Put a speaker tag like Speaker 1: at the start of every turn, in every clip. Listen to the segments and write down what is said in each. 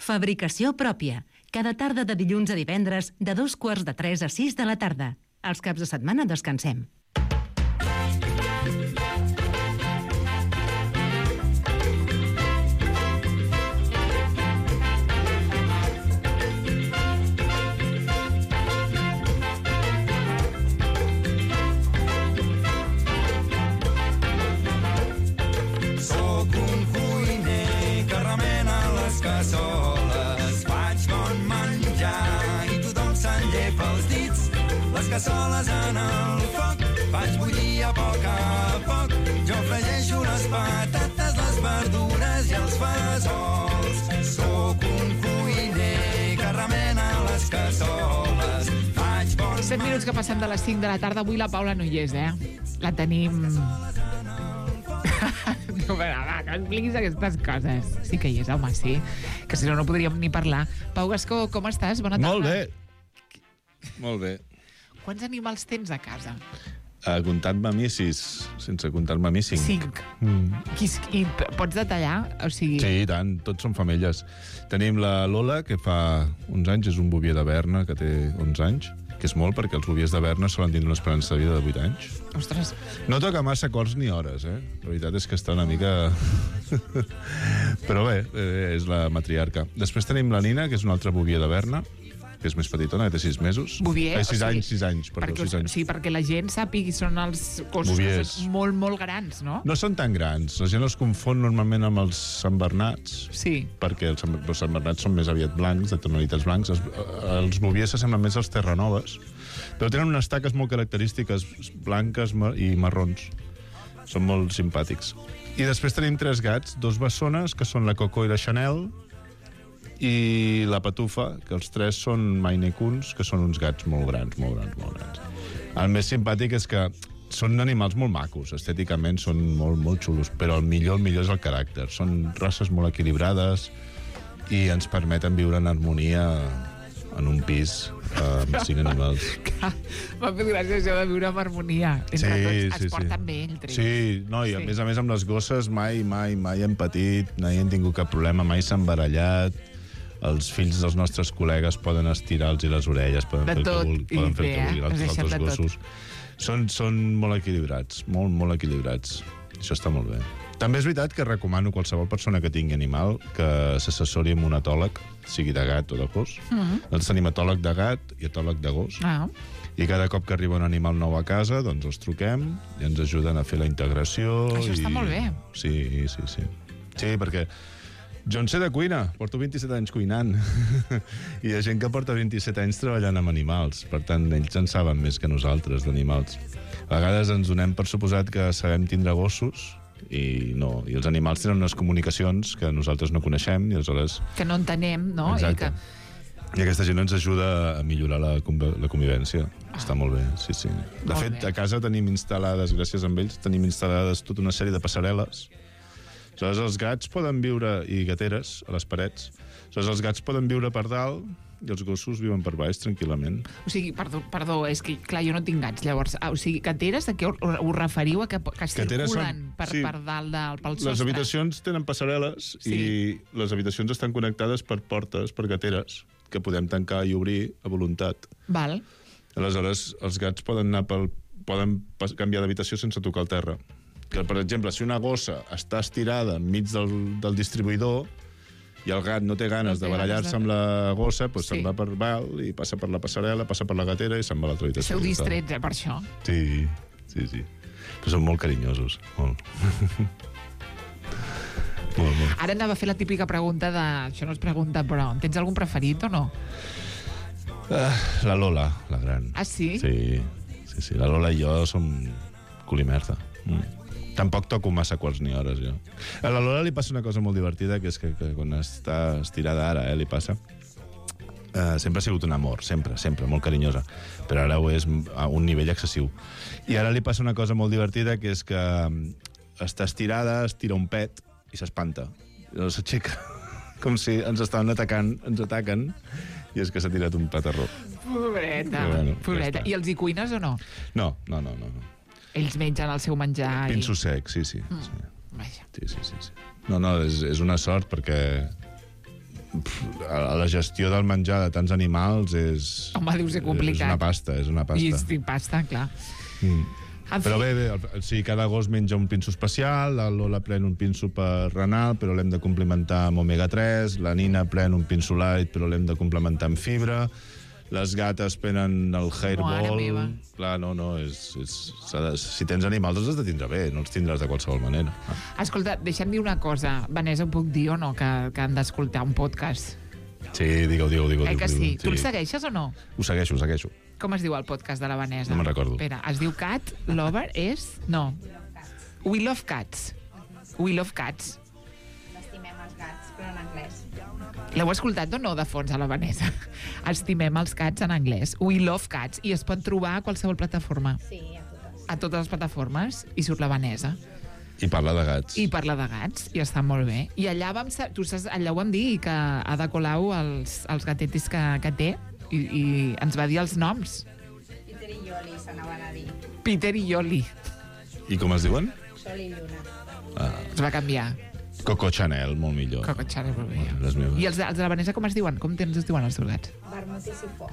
Speaker 1: Fabricació pròpia. Cada tarda de dilluns a divendres, de 2:45 a 6 de la tarda. Els caps de setmana descansem.
Speaker 2: Soc un cuiner que remena les cassoles, faig bon menjar i tothom se'n llepa els dits. Les cassoles en el foc, faig bullir a poc, jo fregeixo les patates, les verdures i els fesols. Soc un cuiner que remena les cassoles, faig bon menjar...
Speaker 3: 7 minuts que passem de les 5 de la tarda. Avui la Paula no hi és, La tenim... No, va, que expliquis aquestes coses. Sí que hi és, home, sí. Que si no, no podríem ni parlar. Pau Gascó, com estàs? Bona tarda.
Speaker 4: Molt bé. Molt bé.
Speaker 3: Quants animals tens a casa?
Speaker 4: Comptant-me a mi, 6. Sense comptar-me a mi, 5.
Speaker 3: 5. I pots detallar? O sigui...
Speaker 4: Sí, i tant. Tots són femelles. Tenim la Lola, que fa uns anys, és un bovier de Berna, que té 11 anys, que és molt, perquè els boviers de Berna solen tindre una esperança de vida de 8 anys.
Speaker 3: Ostres.
Speaker 4: No toca massa acords ni hores, La veritat és que està una mica... Però bé, és la matriarca. Després tenim la Nina, que és una altra bovier de Berna, que és més petitona, que té 6 mesos.
Speaker 3: Bovier?
Speaker 4: 6 anys, 6 anys, perdó, 6 anys.
Speaker 3: Sí, perquè la gent sàpigui, són els gossos que són molt, molt grans, no?
Speaker 4: No són tan grans. La gent els confon normalment amb els Sant Bernats.
Speaker 3: Sí.
Speaker 4: Perquè els Sant Bernats són més aviat blancs, de tonalitats blancs. Els boviers s'assemblen més als terranoves, però tenen unes taques molt característiques, blanques i marrons. Són molt simpàtics. I després tenim 3 gats, 2 bessones, que són la Coco i la Chanel, i la Patufa, que els 3 són Maine Coons, que són uns gats molt grans. El més simpàtic és que són animals molt macos, estèticament són molt, molt xulos, però el millor és el caràcter. Són races molt equilibrades i ens permeten viure en harmonia en un pis amb 5 animals.
Speaker 3: M'ha fet gràcia això de viure en harmonia. Entre tots es porten bé entre ells.
Speaker 4: Sí, no, i a més amb les gosses mai hem patit, mai hem tingut cap problema, mai s'han barallat. Els fills dels nostres col·legues poden estirar-los les orelles, poden fer el que vulguin, els altres gossos. Són molt equilibrats, molt equilibrats. Això està molt bé. També és veritat que recomano a qualsevol persona que tingui animal que s'assessori amb un etòleg, sigui de gat o de gos. Nosaltres tenim etòleg de gat i etòleg de gos. I cada cop que arriba un animal nou a casa, doncs els truquem i ens ajuden a fer la integració.
Speaker 3: Això està molt bé.
Speaker 4: Sí. Sí, perquè jo en sé de cuina, porto 27 anys cuinant i hi ha gent que porta 27 anys treballant amb animals, per tant ells en saben més que nosaltres d'animals. A vegades ens donem per suposat que sabem tindre gossos i no, i els animals tenen unes comunicacions que nosaltres no coneixem i aleshores...
Speaker 3: Que no entenem, no?
Speaker 4: Exacte. I aquesta gent ens ajuda a millorar la convivència. Està molt bé, sí. De fet, a casa tenim instal·lades, gràcies a ells, tenim instal·lades tota una sèrie de passarel·les. Aleshores, els gats poden viure, i gateres, a les parets. Aleshores, els gats poden viure per dalt i els gossos viuen per baix, tranquil·lament.
Speaker 3: O sigui, perdó, és que, clar, jo no tinc gats, llavors, o sigui, gateres, a què us referiu? A que circulen per dalt pel sostre?
Speaker 4: Les habitacions tenen passarel·les i les habitacions estan connectades per portes, per gateres, que podem tancar i obrir a voluntat.
Speaker 3: Val.
Speaker 4: Aleshores, els gats poden canviar d'habitació sense tocar el terra. Que, per exemple, si una gossa està estirada enmig del distribuïdor i el gat no té ganes de barallar-se amb la gossa, doncs se'n va per dalt i passa per la passarel·la, passa per la gatera i se'n va a l'altra habitació.
Speaker 3: Sou distrets, per això?
Speaker 4: Sí. Però són molt carinyosos, molt. molt.
Speaker 3: Ara anava a fer la típica pregunta de... Això no es pregunta, però tens algun preferit o no?
Speaker 4: La Lola, la gran.
Speaker 3: Ah, sí?
Speaker 4: Sí. La Lola i jo som culimerda. Tampoc toco massa quarts ni hores, jo. A la Lola li passa una cosa molt divertida, que és que quan està estirada ara, li passa... sempre ha sigut un amor, sempre, molt carinyosa, però ara ho és a un nivell excessiu. I ara li passa una cosa molt divertida, que és que està estirada, es tira un pet i s'espanta. I llavors s'aixeca, com si ens estaven atacant, ens ataquen, i és que s'ha tirat un petarró.
Speaker 3: Pobreta. Ja I els hi cuines o no?
Speaker 4: No.
Speaker 3: Ells mengen el seu menjar
Speaker 4: Pinso sec, sí.
Speaker 3: Vaja.
Speaker 4: Sí. No, és una sort perquè la gestió del menjar de tants animals és...
Speaker 3: Home, deu ser complicat.
Speaker 4: És una pasta.
Speaker 3: I pasta, clar.
Speaker 4: Però bé, sí, cada gos menja un pinso especial, la Lola pren un pinso per renal, però l'hem de complementar amb omega-3, la Nina pren un pinso light, però l'hem de complementar amb fibra, les gates prenen el hairball... Clar, si tens animals els has de tindre bé, no els tindràs de qualsevol manera.
Speaker 3: Escolta, deixa'm dir una cosa. Vanessa, ho puc dir o no, que han d'escoltar un podcast?
Speaker 4: Sí, digue-ho.
Speaker 3: Que sí? Tu el segueixes o no?
Speaker 4: Ho segueixo.
Speaker 3: Com es diu el podcast de la Vanessa?
Speaker 4: No me'n recordo.
Speaker 3: Espera, es diu Cat Lover és... No. We Love Cats.
Speaker 5: Estimem els gats, però en anglès.
Speaker 3: L'heu escoltat o no, de fons, a la Vanessa? Estimem els cats en anglès. We Love Cats. I es pot trobar a qualsevol plataforma.
Speaker 5: Sí, a totes.
Speaker 3: A totes les plataformes. I surt la Vanessa.
Speaker 4: I parla de gats.
Speaker 3: I parla de gats, i està molt bé. I allà tu saps, allà ho vam dir, que Ada Colau, els gatetis que té, i ens va dir els noms.
Speaker 5: Peter i Yoli s'anaven a dir.
Speaker 3: Peter i Yoli.
Speaker 4: I com es diuen?
Speaker 5: Sol i Lluna.
Speaker 3: Es va canviar.
Speaker 4: Coco Chanel, molt millor.
Speaker 3: Coco Chanel, molt millor.
Speaker 4: Les meves.
Speaker 3: I els de la Vanessa com es diuen? Com es diuen els teus gats?
Speaker 5: Vermut i Sifó.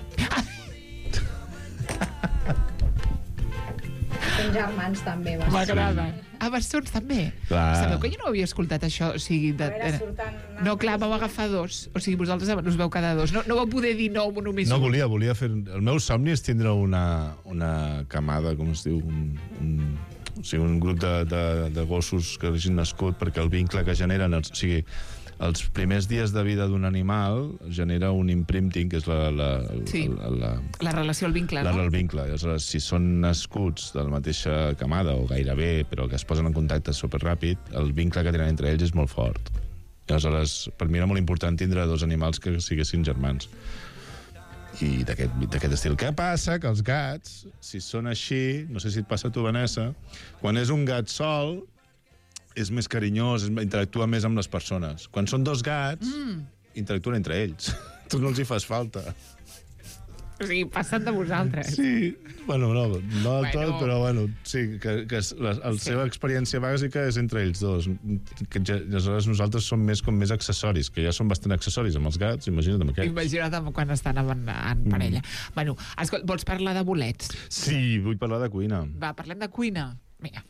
Speaker 5: Són germans també.
Speaker 3: M'agrada. Ah, bastons també?
Speaker 4: Clar.
Speaker 3: Sabeu que jo no ho havia escoltat, això? O sigui,
Speaker 5: A veure, surten...
Speaker 3: No, clar, vau agafar dos. O sigui, vosaltres us veu cada dos. No vau poder dir no només
Speaker 4: No,
Speaker 3: un.
Speaker 4: volia fer... El meu somni és tindre una camada, com es diu, o sigui, un grup de gossos que hagin nascut, perquè el vincle que generen... O sigui, els primers dies de vida d'un animal genera un imprinting, que és la
Speaker 3: relació, el vincle, no?
Speaker 4: El vincle. Aleshores, si són nascuts de la mateixa camada, o gairebé, però que es posen en contacte superràpid, el vincle que tenen entre ells és molt fort. I aleshores, per mi era molt important tindre dos animals que siguessin germans. I d'aquest estil. Què passa? Que els gats, si són així, no sé si et passa a tu, Vanessa, quan és un gat sol, és més carinyós, interactua més amb les persones. Quan són dos gats, interactuen entre ells. Tu no els hi fas falta.
Speaker 3: O sigui, passen de vosaltres.
Speaker 4: Sí, bueno, no del tot, però bueno, sí, que la seva experiència bàsica és entre ells dos. Aleshores nosaltres som més com més accessoris, que ja són bastant accessoris amb els gats, imagina't amb aquests.
Speaker 3: Imagina't quan estan en parella. Bueno, escolta, vols parlar de bolets?
Speaker 4: Sí, vull parlar de cuina.
Speaker 3: Va, parlem de cuina. Vinga.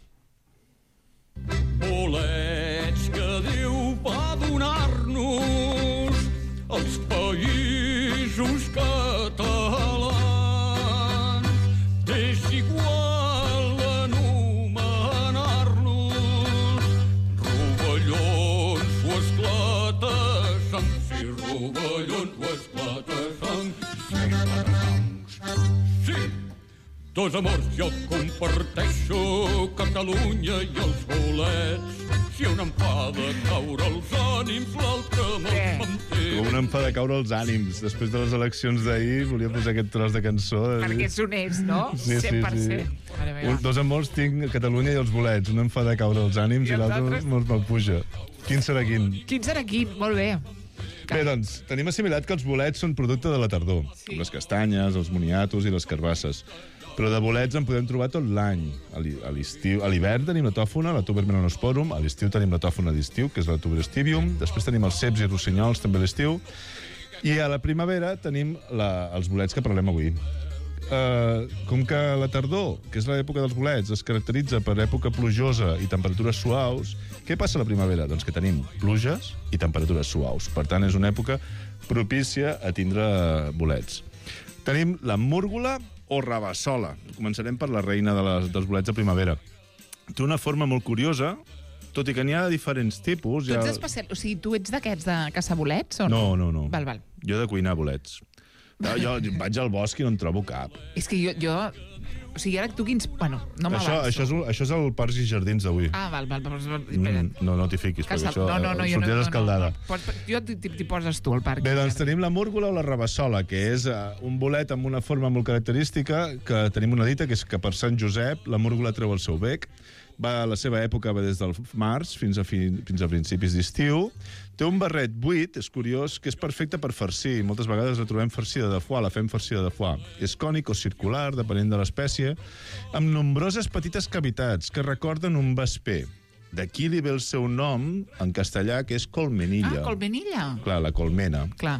Speaker 6: Bolets que Déu va donar-nos als països catalans. És igual anomenar-los rovellons o esclata-sangs. Sí, rovellons o esclata-sangs. Sí, dos amors jo comparteixo, Catalunya i els bolets. Si un em fa de caure els ànims, l'altre me'ls manté.
Speaker 4: Com em fa de caure els ànims. Després de les eleccions d'ahir volia posar aquest tros de cançó.
Speaker 3: Perquè sonés, no?
Speaker 4: Sí,
Speaker 3: 100%.
Speaker 4: sí.
Speaker 3: Vale,
Speaker 4: dos amors tinc, Catalunya i els bolets. Un em fa de caure els ànims i l'altre me'l puja. Quin serà quin?
Speaker 3: Quin serà quin? Molt bé.
Speaker 4: Bé, doncs, tenim assimilat que els bolets són producte de la tardor. Sí. Com les castanyes, els moniatos i les carbasses. Però de bolets en podem trobar tot l'any. A l'hivern tenim la tòfona, la tuber melanosporum, a l'estiu tenim la tòfona d'estiu, que és la tuber stivium, després tenim els ceps i rossinyols, també a l'estiu, i a la primavera tenim els bolets que parlem avui. Com que la tardor, que és l'època dels bolets, es caracteritza per època plujosa i temperatures suaus, què passa a la primavera? Doncs que tenim pluges i temperatures suaus. Per tant, és una època propícia a tindre bolets. Tenim la múrgola o rabassola. Començarem per la reina dels bolets de primavera. Té una forma molt curiosa, tot i que n'hi ha diferents tipus.
Speaker 3: Tu ets especial, o sigui, tu ets d'aquests de caçar bolets o no?
Speaker 4: No.
Speaker 3: Val.
Speaker 4: Jo de cuinar bolets. Jo vaig al bosc i no en trobo cap.
Speaker 3: És que jo... O sigui, ara tu quins... Bueno, no m'avanço.
Speaker 4: Això és el Parcs i Jardins d'avui.
Speaker 3: Ah, val.
Speaker 4: No t'hi fiquis, perquè això
Speaker 3: sortiràs
Speaker 4: escaldada.
Speaker 3: Jo t'hi poses tu, al parc.
Speaker 4: Bé, doncs tenim la múrgola o la rabassola, que és un bolet amb una forma molt característica, que tenim una dita, que és que per Sant Josep la múrgola treu el seu bec. La seva època va des del març fins a principis d'estiu. Té un barret buit, és curiós, que és perfecte per farcir. Moltes vegades la trobem farcida de foie, la fem farcida de foie. És cònic o circular, depenent de l'espècie, amb nombroses petites cavitats que recorden un vesper. d'aquí li ve el seu nom en castellà, que és colmenilla.
Speaker 3: Colmenilla.
Speaker 4: Clar, la colmena.
Speaker 3: Clar.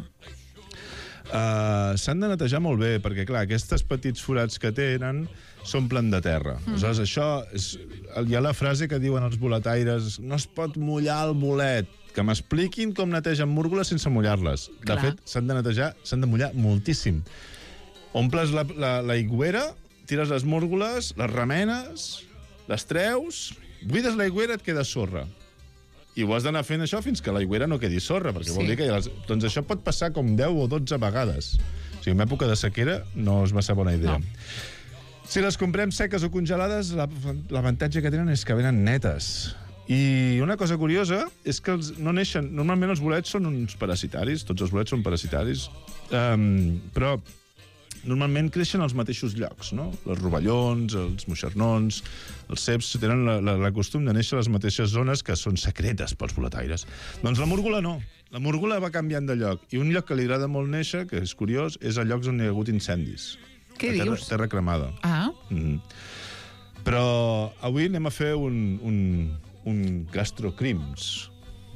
Speaker 4: S'han de netejar molt bé, perquè, clar, aquests petits forats que tenen s'omplen de terra. Aleshores, això... Hi ha la frase que diuen els boletaires, no es pot mullar el bolet, que m'expliquin com netegen múrgoles sense mullar-les. De
Speaker 3: Clar.
Speaker 4: fet, s'han de netejar, s'han de mullar moltíssim. Omples la aigüera, tires les múrgoles, les remenes, les treus, buides l'aigüera, et queda sorra. I ho has d'anar fent això fins que l'aigüera no quedi sorra, perquè vol dir que... Doncs això pot passar com 10 o 12 vegades. O sigui, en època de sequera no és massa bona idea. No. Si les comprem seques o congelades, l'avantatge que tenen és que venen netes. I una cosa curiosa és que no neixen... Normalment els bolets són uns parasitaris, tots els bolets són parasitaris, però normalment creixen als mateixos llocs, no? Els rovellons, els moixernons, els ceps tenen la costum de néixer a les mateixes zones que són secretes pels boletaires. Doncs la múrgola no. La múrgola va canviant de lloc. I un lloc que li agrada molt néixer, que és curiós, és a llocs on hi ha hagut incendis.
Speaker 3: Què dius?
Speaker 4: Terra cremada.
Speaker 3: Ah.
Speaker 4: Però avui anem a fer un gastrocrims.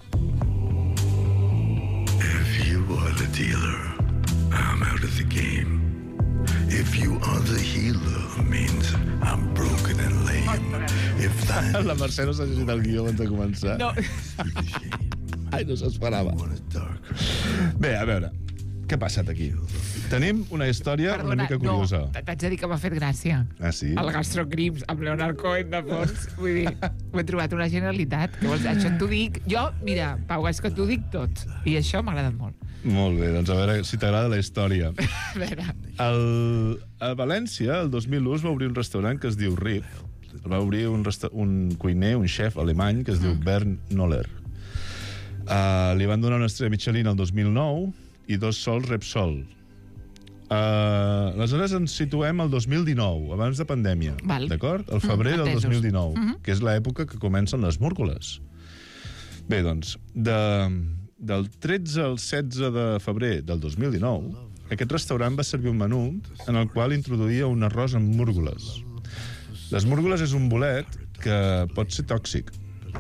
Speaker 7: If you are the dealer, I'm out of the game. If you are the healer, means I'm broken and lame. If that
Speaker 4: La Mercè no s'ha llegit el guió abans de començar.
Speaker 3: No.
Speaker 4: Ai, no s'esperava.
Speaker 7: is darker,
Speaker 4: Bé, a veure, què ha passat aquí? Tenim una història una mica curiosa.
Speaker 3: No, t'haig de dir que m'ha fet gràcia.
Speaker 4: Ah, sí?
Speaker 3: El gastrocrims amb Leonard Cohen de fons. Vull dir, m'he trobat una genialitat. Que vols? Això t'ho dic... Jo, mira, Pau, és que t'ho dic tot. I això m'ha agradat molt.
Speaker 4: Molt bé, doncs a veure si t'agrada la història.
Speaker 3: A veure.
Speaker 4: A València, el 2001, es va obrir un restaurant que es diu Rip. El va obrir un cuiner, un xef alemany, que es diu Bernd Noller. Li van donar una estrella Michelin el 2009 i 2 sols Repsol. Aleshores ens situem al 2019, abans de pandèmia.
Speaker 3: Val.
Speaker 4: D'acord? El febrer del
Speaker 3: entesos.
Speaker 4: 2019, que és l'època que comencen les múrgoles. Bé, doncs, del 13 al 16 de febrer del 2019, aquest restaurant va servir un menú en el qual introduïa un arròs amb múrgoles. Les múrgoles és un bolet que pot ser tòxic.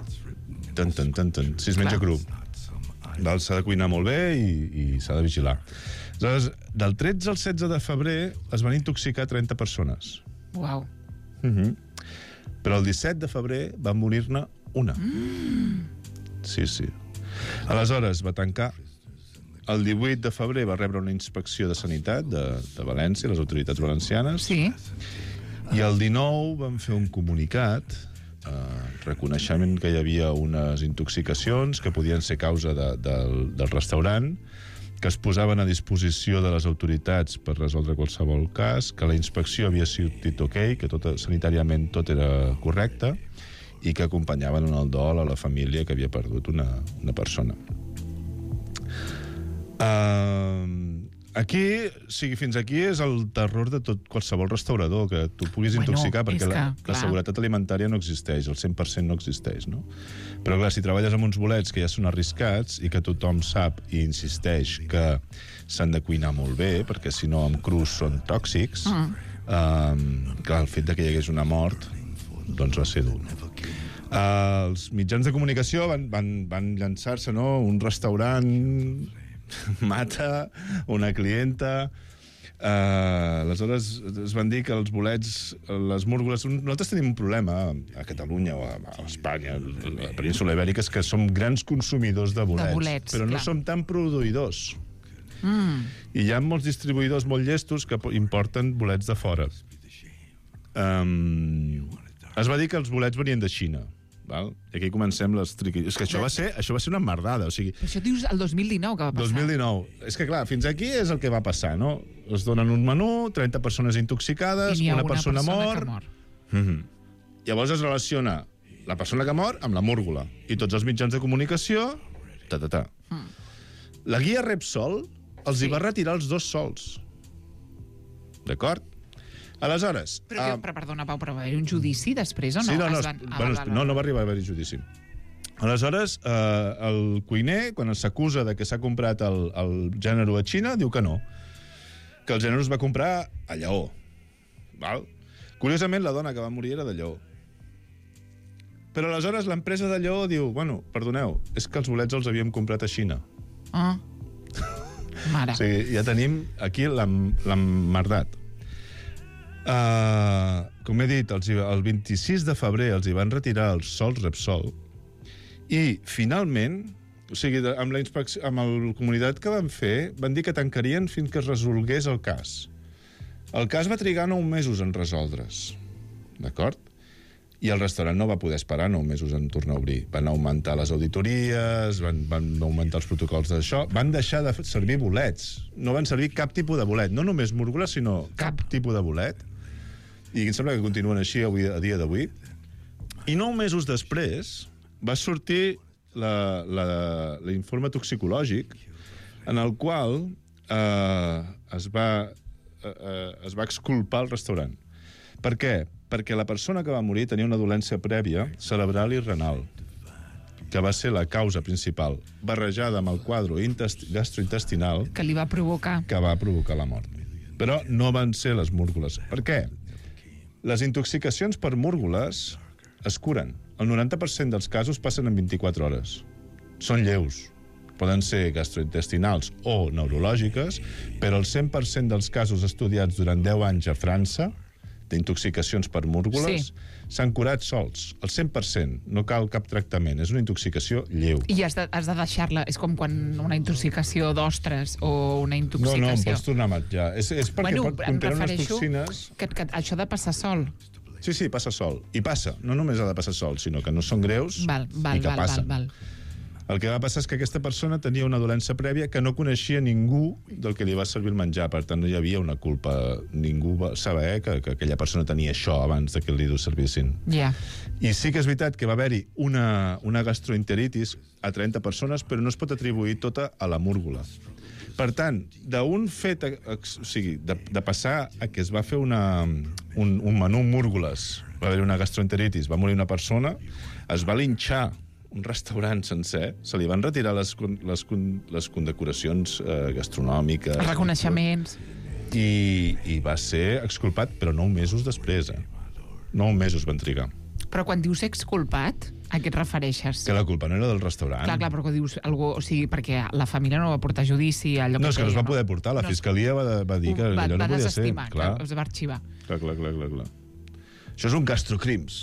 Speaker 4: Si es menja cru. S'ha de cuinar molt bé i s'ha de vigilar. Aleshores, del 13 al 16 de febrer es van intoxicar 30 persones.
Speaker 3: Uau.
Speaker 4: Però el 17 de febrer van morir-ne una. Sí. Aleshores, va tancar. El 18 de febrer va rebre una inspecció de sanitat de València, les autoritats valencianes.
Speaker 3: Sí.
Speaker 4: I el 19 van fer un comunicat reconeixement que hi havia unes intoxicacions que podien ser causa del restaurant, que es posaven a disposició de les autoritats per resoldre qualsevol cas, que la inspecció havia sigut ok, que sanitàriament tot era correcte, i que acompanyaven en el dol a la família que havia perdut una persona. Fins aquí és el terror de tot qualsevol restaurador, que tu puguis intoxicar, perquè la seguretat alimentària no existeix, el 100% no existeix, no? Però clar, si treballes amb uns bolets que ja són arriscats i que tothom sap i insisteix que s'han de cuinar molt bé, perquè si no amb crus són tòxics, clar, el fet de que hi hagués una mort doncs va ser dur. Els mitjans de comunicació van llançar-se, no? Un restaurant mata una clienta. Aleshores es van dir que els bolets, les múrgoles... Nosaltres tenim un problema a Catalunya o a Espanya, a la península Ibèrica, és que som grans consumidors de bolets, però no som tan produïdors. I hi ha molts distribuïdors molt llestos que importen bolets de fora. Es va dir que els bolets venien de Xina. Val? I aquí comencem les triquilles. És que això va ser una merdada. O sigui,
Speaker 3: això dius el 2019 que va passar.
Speaker 4: 2019. És que, clar, fins aquí és el que va passar, no? Es donen un menú, 30 persones intoxicades, una persona mor. Llavors es relaciona la persona que mor amb la múrgola. I tots els mitjans de comunicació... La guia Repsol els hi va retirar els 2 sols. D'acord? Aleshores...
Speaker 3: Però perdona, Pau, però va haver un judici després o no?
Speaker 4: Sí, no va arribar a haver-hi judici. Aleshores, el cuiner, quan s'acusa de que s'ha comprat el gènere a Xina, diu que no. Que el gènere es va comprar a Lleó. Val? Curiosament, la dona que va morir era de Lleó. Però aleshores l'empresa de Lleó diu, bueno, perdoneu, és que els bolets els havíem comprat a Xina.
Speaker 3: Ah. Mare.
Speaker 4: O sigui, ja tenim aquí l'emmerdat. Com he dit, el 26 de febrer els hi van retirar els sols Repsol i, finalment, o sigui, amb la comunitat que van fer, van dir que tancarien fins que es resolgués el cas. El cas va trigar 9 mesos en resoldre's, d'acord? I el restaurant no va poder esperar 9 mesos en tornar a obrir. Van augmentar les auditories, van augmentar els protocols d'això, van deixar de servir bolets. No van servir cap tipus de bolet, no només múrgoles, sinó cap tipus de bolet. I em sembla que continuen així a dia d'avui. I 9 mesos després va sortir l'informe toxicològic en el qual es va exculpar el restaurant. Per què? Perquè la persona que va morir tenia una dolència prèvia cerebral i renal, que va ser la causa principal, barrejada amb el quadre gastrointestinal
Speaker 3: Que li va provocar.
Speaker 4: que va provocar la mort. Però no van ser les múrgoles. Per què? Les intoxicacions per múrgoles es curen. El 90% dels casos passen en 24 hores. Són lleus. Poden ser gastrointestinals o neurològiques, però el 100% dels casos estudiats durant 10 anys a França d'intoxicacions per múrgoles s'han curat sols. El 100%. No cal cap tractament. És una intoxicació lleu.
Speaker 3: I has de deixar-la. És com quan una intoxicació d'ostres o una intoxicació...
Speaker 4: No, em pots tornar a menjar. És perquè contenen unes toxines...
Speaker 3: Que això de passar sol.
Speaker 4: Sí, passa sol. I passa. No només ha de passar sol, sinó que no són greus i que passen. El que va passar és que aquesta persona tenia una dolència prèvia que no coneixia ningú del que li va servir el menjar. Per tant, no hi havia una culpa. Ningú va saber que aquella persona tenia això abans de que li servissin.
Speaker 3: Yeah.
Speaker 4: I sí que és veritat que va haver-hi una gastroenteritis a 30 persones, però no es pot atribuir tota a la múrgola. Per tant, d'un fet, o sigui, de passar a que es va fer un menú múrgoles, va haver una gastroenteritis, va morir una persona, es va linxar un restaurant sencer, se li van retirar les condecoracions gastronòmiques...
Speaker 3: Els reconeixements...
Speaker 4: I va ser exculpat, però 9 mesos després, 9 mesos van trigar.
Speaker 3: Però quan dius exculpat, a què et refereixes?
Speaker 4: Que la culpa no era del restaurant.
Speaker 3: Clar, però que dius algú... O sigui, perquè la família no va portar judici... Allò
Speaker 4: no, és que no es va poder portar. La fiscalia va dir que allò no podia ser.
Speaker 3: Clar, es va arxivar.
Speaker 4: Clar. Això és un gastrocrims.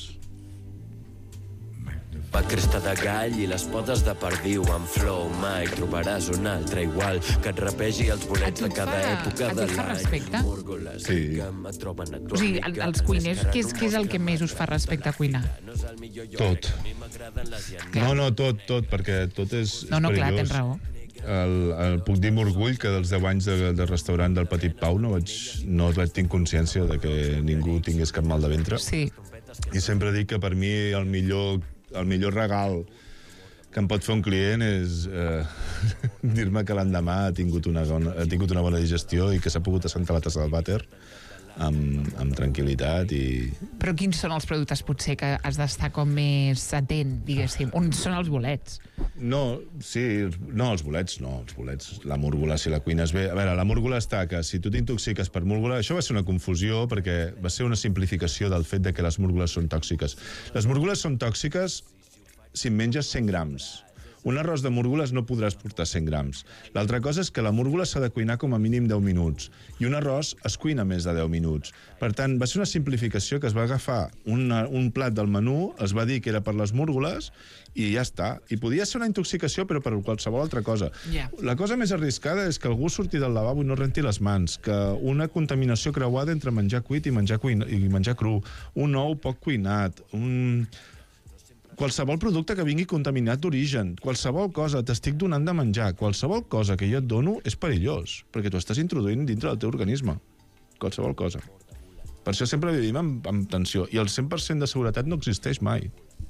Speaker 8: Pa cresta de gall i les potes de perdiu amb flow, mai trobaràs un altre igual que et rapegi els bolets de cada època de l'any.
Speaker 3: Respecte?
Speaker 4: Sí.
Speaker 3: O sigui, els cuiners, què és el que més us fa respecte a cuinar?
Speaker 4: Tot. No, tot, perquè tot és
Speaker 3: No, clar,
Speaker 4: perillós.
Speaker 3: tens raó.
Speaker 4: Puc dir amb orgull que dels 10 anys de restaurant del Petit Pau no vaig tenir consciència de que ningú tingués cap mal de ventre.
Speaker 3: Sí.
Speaker 4: I sempre dic que per mi el millor regal que em pot fer un client és dir-me que l'endemà ha tingut una bona digestió i que s'ha pogut assentar a la tassa del vàter amb tranquil·litat i...
Speaker 3: Però quins són els productes potser que has d'estar com més atent, diguéssim? On són els bolets?
Speaker 4: No, els bolets no. La múrgola, si la cuines bé... A veure, la múrgola està que si tu t'intoxiques per múrgola... Això va ser una confusió perquè va ser una simplificació del fet de que les múrgoles són tòxiques. Les múrgoles són tòxiques si en menges 100 grams. Un arròs de múrgoles no podràs portar 100 grams. L'altra cosa és que la múrgola s'ha de cuinar com a mínim 10 minuts. I un arròs es cuina més de 10 minuts. Per tant, va ser una simplificació que es va agafar un plat del menú, es va dir que era per les múrgoles, i ja està. I podia ser una intoxicació, però per qualsevol altra cosa.
Speaker 3: Yeah.
Speaker 4: La cosa més arriscada és que algú surti del lavabo i no renti les mans, que una contaminació creuada entre menjar cuit i menjar cru, un ou poc cuinat, qualsevol producte que vingui contaminat d'origen, qualsevol cosa, t'estic donant de menjar, qualsevol cosa que jo et dono és perillós, perquè tu estàs introduint dintre del teu organisme. Qualsevol cosa. Per això sempre vivim amb tensió. I el 100% de seguretat no existeix mai.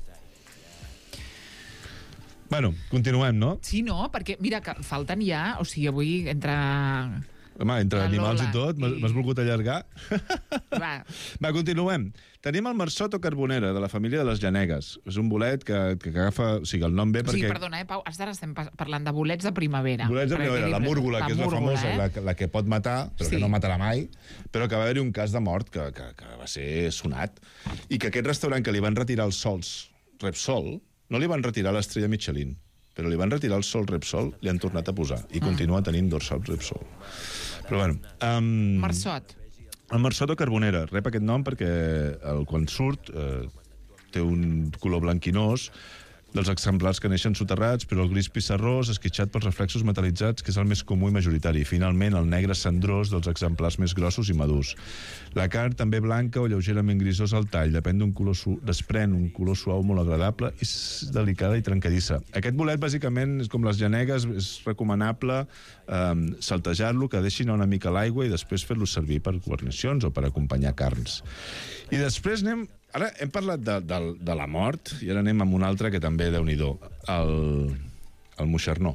Speaker 4: Bueno, continuem, no?
Speaker 3: Sí, no, perquè, mira, que falten ja... O sigui, avui entre...
Speaker 4: Home, entre animals i tot, m'has volgut allargar? Va, continuem. Tenim el marsoto carbonera, de la família de les llanegues. És un bolet que agafa... O sigui, el nom ve perquè...
Speaker 3: Sí, perdona, Pau, ara estem parlant de bolets de primavera.
Speaker 4: Bolets de primavera, la múrgola, que és la famosa, la que pot matar, però que no matarà mai, però que va haver-hi un cas de mort que va ser sonat, i que aquest restaurant que li van retirar els sols Repsol, no li van retirar l'estrella Michelin, però li van retirar el sol Repsol, li han tornat a posar, i continua tenint dorsal Repsol. Però bueno...
Speaker 3: Marsot.
Speaker 4: El Marsot o Carbonera rep aquest nom perquè quan surt té un color blanquinós, dels exemplars que neixen soterrats, però el gris pissarrós, esquitxat pels reflexos metal·litzats, que és el més comú i majoritari. I, finalment, el negre cendrós dels exemplars més grossos i madurs. La carn també blanca o lleugerament grisosa al tall, desprèn un color suau molt agradable i és delicada i trencadissa. Aquest bolet, bàsicament, és com les genegues, és recomanable saltejar-lo, que deixin una mica l'aigua i després fer-lo servir per guarnicions o per acompanyar carns. I després anem... Ara hem parlat de la mort i ara anem amb un altre que també, Déu-n'hi-do, el moixernó.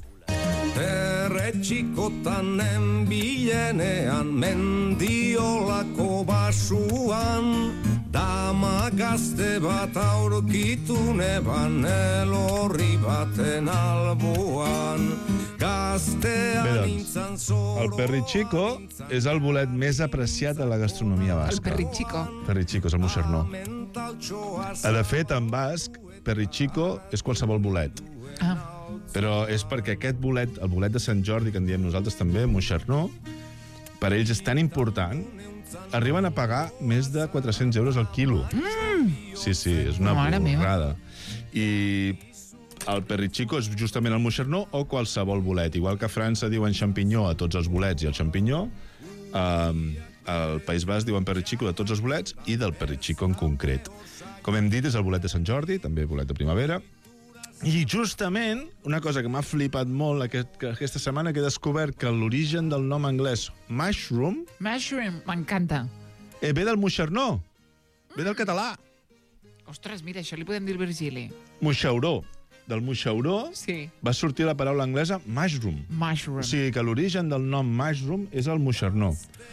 Speaker 2: Erretxikotanen bilenean mendiolako basuan dama gazte bat aurkitu neban elorri baten alboan.
Speaker 4: Bé, doncs, el perritxico és el bolet més apreciat a la gastronomia basca.
Speaker 3: El perritxico.
Speaker 4: Perritxico és el moixernó. De fet, en basc, perritxico és qualsevol bolet.
Speaker 3: Ah.
Speaker 4: Però és perquè aquest bolet, el bolet de Sant Jordi, que en diem nosaltres també, moixernó, per ells és tan important, arriben a pagar més de 400 euros al quilo. Sí, és una borrada. I el perritxico és justament el moixernó o qualsevol bolet. Igual que a França diuen xampinyó a tots els bolets i el xampinyó, al País Basc diuen perritxico de tots els bolets i del perritxico en concret. Com hem dit, és el bolet de Sant Jordi, també bolet de primavera. I justament, una cosa que m'ha flipat molt aquesta setmana, que he descobert que l'origen del nom anglès mushroom...
Speaker 3: Mushroom, m'encanta.
Speaker 4: Ve del moixernó, ve del català.
Speaker 3: Ostres, mira, això li podem dir al Virgili.
Speaker 4: Moixauró. Del moixauró va sortir la paraula anglesa mushroom.
Speaker 3: Mushroom.
Speaker 4: O sigui que l'origen del nom mushroom és el moixernó.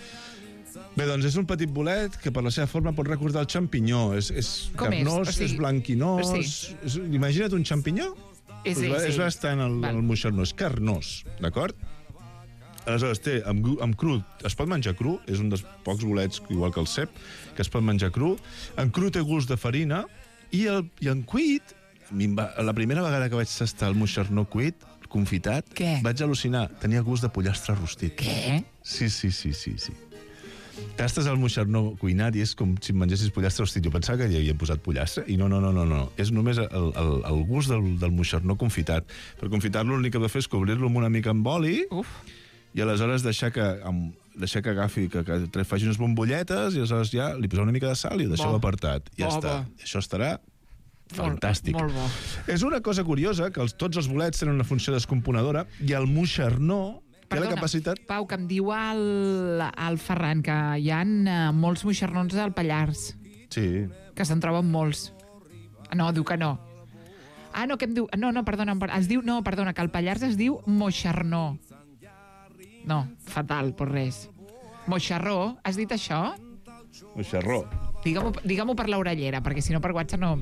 Speaker 4: Bé, doncs és un petit bolet que per la seva forma pot recordar el xampinyó. És carnós, és blanquinós... Imagina't un xampinyó. És bastant el moixernó. És carnós, d'acord? Aleshores, té amb cru, es pot menjar cru, és un dels pocs bolets, igual que el cep, que es pot menjar cru. En cru té gust de farina i en cuit, la primera vegada que vaig tastar el moixernó cuit, confitat, vaig al·lucinar. Tenia gust de pollastre rostit.
Speaker 3: Què?
Speaker 4: Sí. Tastes el moixernó cuinat i és com si mengessis pollastre rostit. Jo pensava que hi havia posat pollastre i no. És només el gust del moixernó confitat. Per confitar-lo l'únic que he de fer és cobrir-lo amb una mica amb oli i aleshores deixar que agafi, que faci unes bombolletes i aleshores ja li poseu una mica de sal i ho deixeu apartat. Ja està. Això estarà fantàstic.
Speaker 3: Molt bo.
Speaker 4: És una cosa curiosa que tots els bolets tenen una funció descomponedora i el moixernó té la capacitat...
Speaker 3: Pau, que em diu el Ferran que hi ha molts moixernons al Pallars.
Speaker 4: Sí.
Speaker 3: Que se'n troben molts. No, diu que no. No, que em diu... No, perdona, es diu... No, perdona, que al Pallars es diu moixernó. No, fatal, per res. Moixerró, has dit això?
Speaker 4: Moixerró.
Speaker 3: Digue-m'ho per l'orellera, perquè si no per WhatsApp no...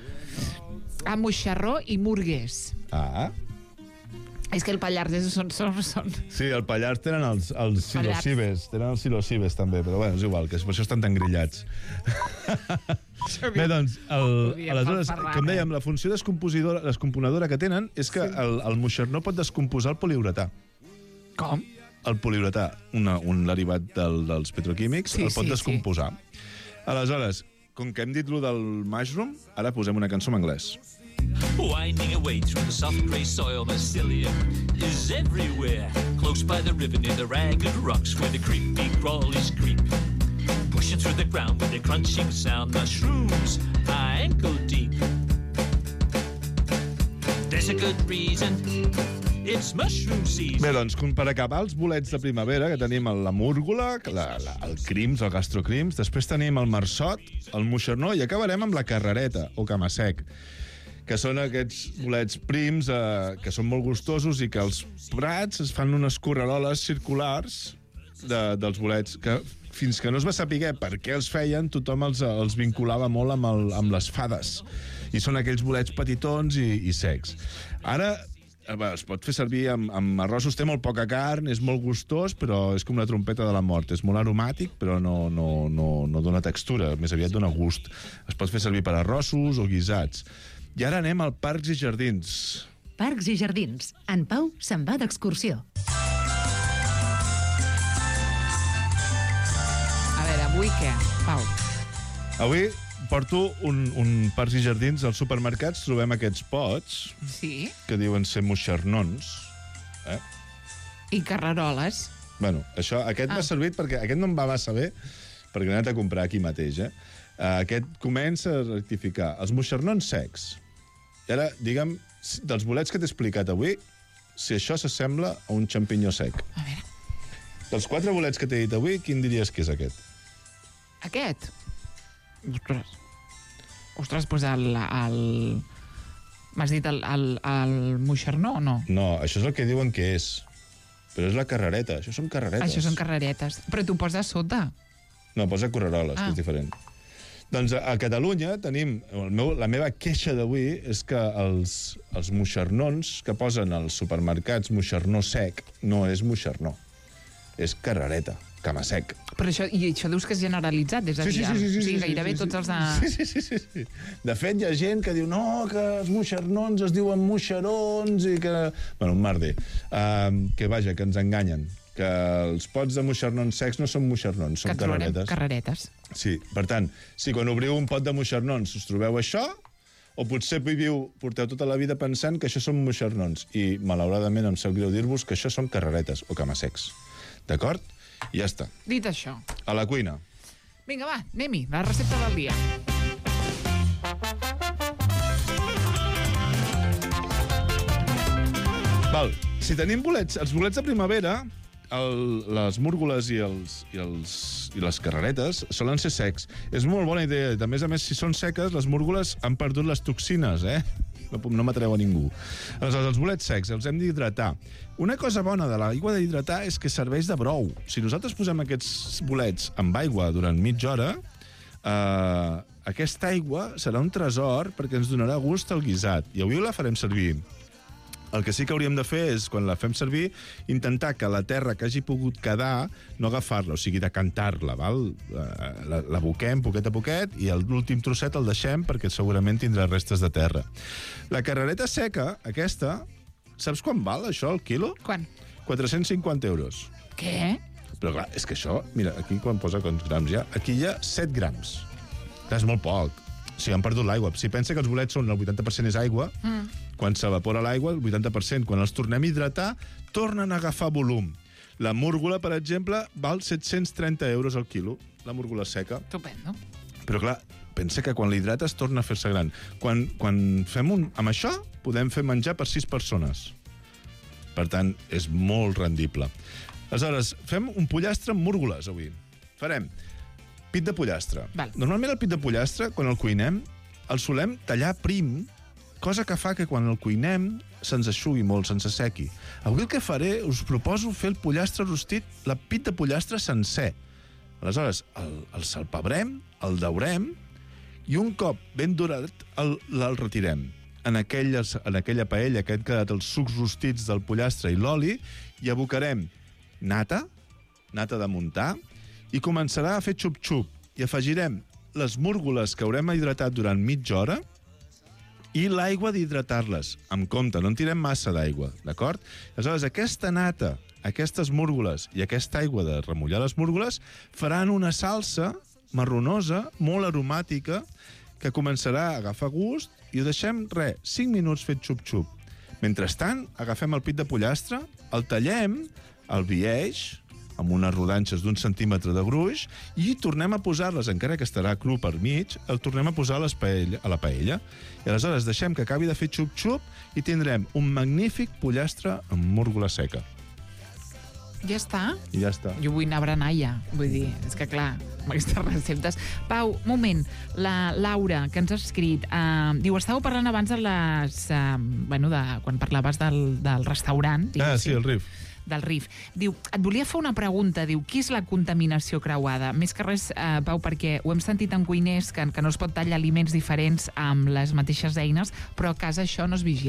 Speaker 3: Moixerró i murgues. És que el Pallars són...
Speaker 4: Sí, el Pallars tenen els silocibes. Tenen els silocibes, també, però bueno, és igual, que per això estan tan grillats. Bé, doncs, aleshores, com dèiem, la funció descomponedora que tenen és que el moixernó pot descomposar el poliuretà.
Speaker 3: Com?
Speaker 4: El poliuretà, un derivat dels petroquímics, el pot descomposar. Aleshores, com que hem dit lo del mushroom, ara posem una cançó en anglès.
Speaker 9: Winding away through the soft grey soil, mycelium is everywhere. Close by the river near the ragged rocks where the creepy crawlies creep. Pushing through the ground with a crunching sound, mushrooms are ankle deep. There's a good reason, it's mushroom season.
Speaker 4: Bé, doncs, per acabar els bolets de primavera, que tenim la múrgola, el crims, el gastrocrims, després tenim el marsot, el moixernó, i acabarem amb la carrereta, o cama-sec, que són aquests bolets prims que són molt gustosos i que als prats es fan unes correroles circulars dels bolets que fins que no es va saber per què els feien, tothom els vinculava molt amb les fades. I són aquells bolets petitons i secs. Ara es pot fer servir amb arrossos, té molt poca carn, és molt gustós, però és com la trompeta de la mort. És molt aromàtic, però no dona textura, més aviat dona gust. Es pot fer servir per arrossos o guisats. I ara anem al Parcs i Jardins.
Speaker 1: Parcs i Jardins. En Pau se'n va d'excursió.
Speaker 3: A veure, avui què, Pau?
Speaker 4: Avui porto un Parcs i Jardins. Als supermercats trobem aquests pots
Speaker 3: Sí.
Speaker 4: que diuen ser moixernons.
Speaker 3: I carreroles.
Speaker 4: Bueno, aquest m'ha servit perquè aquest no em va massa bé, perquè l'he anat a comprar aquí mateix. Aquest comença a rectificar. Els moixernons secs. I ara, digue'm, dels bolets que t'he explicat avui, si això s'assembla a un xampinyó sec.
Speaker 3: A veure.
Speaker 4: Dels 4 bolets que t'he dit avui, quin diries que és aquest?
Speaker 3: Aquest? Ostres, doncs m'has dit el moixernó o no?
Speaker 4: No, això és el que diuen que és. Però és la carrereta. Això són carreretes.
Speaker 3: Això són carreretes. Però t'ho posa a sota.
Speaker 4: No, posa correroles, que és diferent. Doncs a Catalunya tenim... La meva queixa d'avui és que els moixernons que posen als supermercats moixernó sec no és moixernó. És carrereta, cama sec.
Speaker 3: Però això dius que és generalitzat, és a dir,
Speaker 4: sí,
Speaker 3: gairebé tots els de...
Speaker 4: Sí. De fet, hi ha gent que diu no, que els moixernons es diuen moixerons i que... Bueno, un merder. Que vaja, que ens enganyen. Que els pots de moixernons secs no són moixernons, són carreretes.
Speaker 3: Carreretes.
Speaker 4: Sí, per tant, si quan obriu un pot de moixernons us trobeu això, o potser porteu tota la vida pensant que això són moixernons, i malauradament em sap greu dir-vos que això són carreretes o camasecs. D'acord? I ja està.
Speaker 3: Dit això.
Speaker 4: A la cuina.
Speaker 3: Vinga, va, anem-hi, la recepta del dia.
Speaker 4: Val, si tenim bolets, els bolets de primavera, les múrgoles i les carreretes solen ser secs. És molt bona idea. A més, si són seques, les múrgoles han perdut les toxines, No m'atreu a ningú. Aleshores, els bolets secs els hem d'hidratar. Una cosa bona de l'aigua d'hidratar és que serveix de brou. Si nosaltres posem aquests bolets amb aigua durant mitja hora, aquesta aigua serà un tresor perquè ens donarà gust al guisat. I avui la farem servir. El que sí que hauríem de fer és, quan la fem servir, intentar que la terra que hagi pogut quedar no agafar-la, o sigui, decantar-la, val? La boquem poquet a poquet i l'últim trosset el deixem perquè segurament tindrà restes de terra. La carrereta seca, aquesta, saps quan val això, el quilo?
Speaker 3: Quan?
Speaker 4: 450 euros.
Speaker 3: Què?
Speaker 4: Però clar, és que això, mira, aquí quan posa quants grams hi ha, aquí hi ha 7 grams. Clar, és molt poc. O sigui, han perdut l'aigua. Si pensa que els bolets són el 80% és aigua, quan s'evapora l'aigua, el 80%, quan els tornem a hidratar, tornen a agafar volum. La múrgola, per exemple, val 730 euros al quilo, la múrgola seca.
Speaker 3: Estupendo.
Speaker 4: Però clar, pensa que quan l'hidrates torna a fer-se gran. Quan fem amb això, podem fer menjar per 6 persones. Per tant, és molt rendible. Aleshores, fem un pollastre amb múrgoles, avui. Farem pit de pollastre.
Speaker 3: Val.
Speaker 4: Normalment el pit de pollastre, quan el cuinem, el solem tallar prim, cosa que fa que quan el cuinem se'ns eixugui molt, se'ns assequi. Avui el que faré, us proposo fer el pollastre rostit, la pit de pollastre sencer. Aleshores, el salpebrem, el daurem, i un cop ben dorat el retirem. En aquella paella que han quedat els sucs rostits del pollastre i l'oli, hi abocarem nata de muntar, i començarà a fer xup-xup. I afegirem les múrgoles que haurem hidratat durant mitja hora i l'aigua d'hidratar-les. Amb compte, no en tirem massa d'aigua, d'acord? Aleshores, aquesta nata, aquestes múrgoles i aquesta aigua de remullar les múrgoles faran una salsa marronosa, molt aromàtica, que començarà a agafar gust i ho deixem, 5 minuts fet xup-xup. Mentrestant, agafem el pit de pollastre, el tallem, el bieix, amb unes rodanxes d'1 centímetre de gruix, i tornem a posar-les, encara que estarà cru per mig, el tornem a posar a la paella. I aleshores deixem que acabi de fer xup-xup i tindrem un magnífic pollastre amb múrgola seca.
Speaker 3: Ja està?
Speaker 4: I ja està.
Speaker 3: Jo vull anar a berenar ja. Vull dir, és que clar, amb aquestes receptes... Pau, moment, la Laura, que ens ha escrit, diu, estàveu parlant abans de les... quan parlaves del restaurant.
Speaker 4: Sí, el RIF.
Speaker 3: Del RIF. Diu, et volia fer una pregunta, diu, què és la contaminació creuada? Més que res, Pau, perquè ho hem sentit en cuiners que no es pot tallar aliments diferents amb les mateixes eines, però a casa això no es vigila.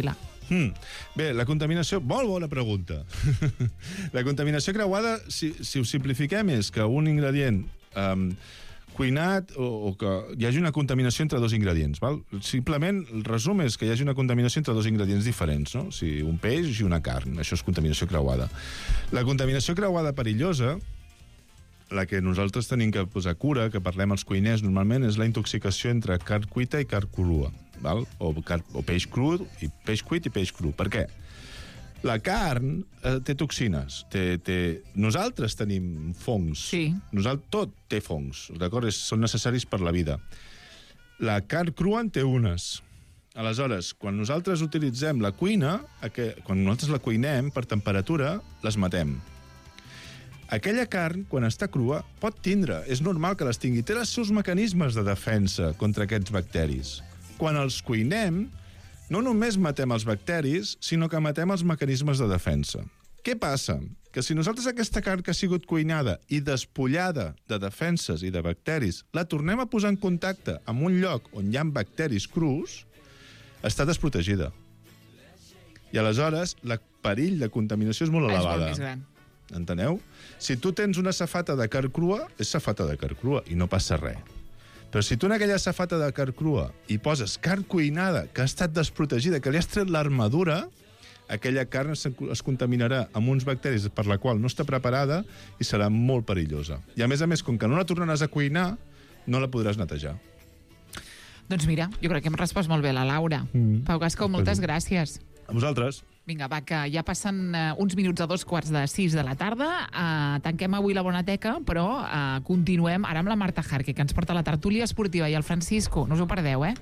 Speaker 4: Bé, la contaminació... Molt bona pregunta. La contaminació creuada, si ho simplifiquem, és que un ingredient cuinat o que hi hagi una contaminació entre dos ingredients. Val? Simplement, el resum és que hi hagi una contaminació entre dos ingredients diferents, no? O sigui, un peix i una carn. Això és contaminació creuada. La contaminació creuada perillosa, la que nosaltres tenim que posar cura, que parlem als cuiners normalment, és la intoxicació entre carn cuita i carn crua. Val? O peix cru, peix cuit i peix cru. Per què? La carn té toxines. Nosaltres tenim fongs.
Speaker 3: Sí.
Speaker 4: Tot té fongs, d'acord? Són necessaris per la vida. La carn crua en té unes. Aleshores, quan nosaltres utilitzem la cuina, quan nosaltres la cuinem per temperatura, les matem. Aquella carn, quan està crua, pot tindre, és normal que les tingui, té els seus mecanismes de defensa contra aquests bacteris. Quan els cuinem, no només matem els bacteris, sinó que matem els mecanismes de defensa. Què passa? Que si nosaltres aquesta carn que ha sigut cuinada i despullada de defenses i de bacteris la tornem a posar en contacte amb un lloc on hi ha bacteris crus, està desprotegida. I aleshores el perill de contaminació és molt elevada.
Speaker 3: És molt més gran.
Speaker 4: Enteneu? Si tu tens una safata de carn crua, és safata de carn crua i no passa res. Però si tu en aquella safata de carn crua hi poses carn cuinada que ha estat desprotegida, que li has tret l'armadura, aquella carn es contaminarà amb uns bacteris per la qual no està preparada i serà molt perillosa. I a més, com que no la tornaràs a cuinar, no la podràs netejar.
Speaker 3: Doncs mira, jo crec que hem respost molt bé la Laura. Pau Gascó, moltes gràcies.
Speaker 4: A vosaltres.
Speaker 3: Vinga, va, que ja passen uns minuts a 2:45 de la tarda. Tanquem avui la Bonateca, però continuem ara amb la Marta Jarque, que ens porta la tertúlia esportiva, i el Francisco. No us ho perdeu, eh?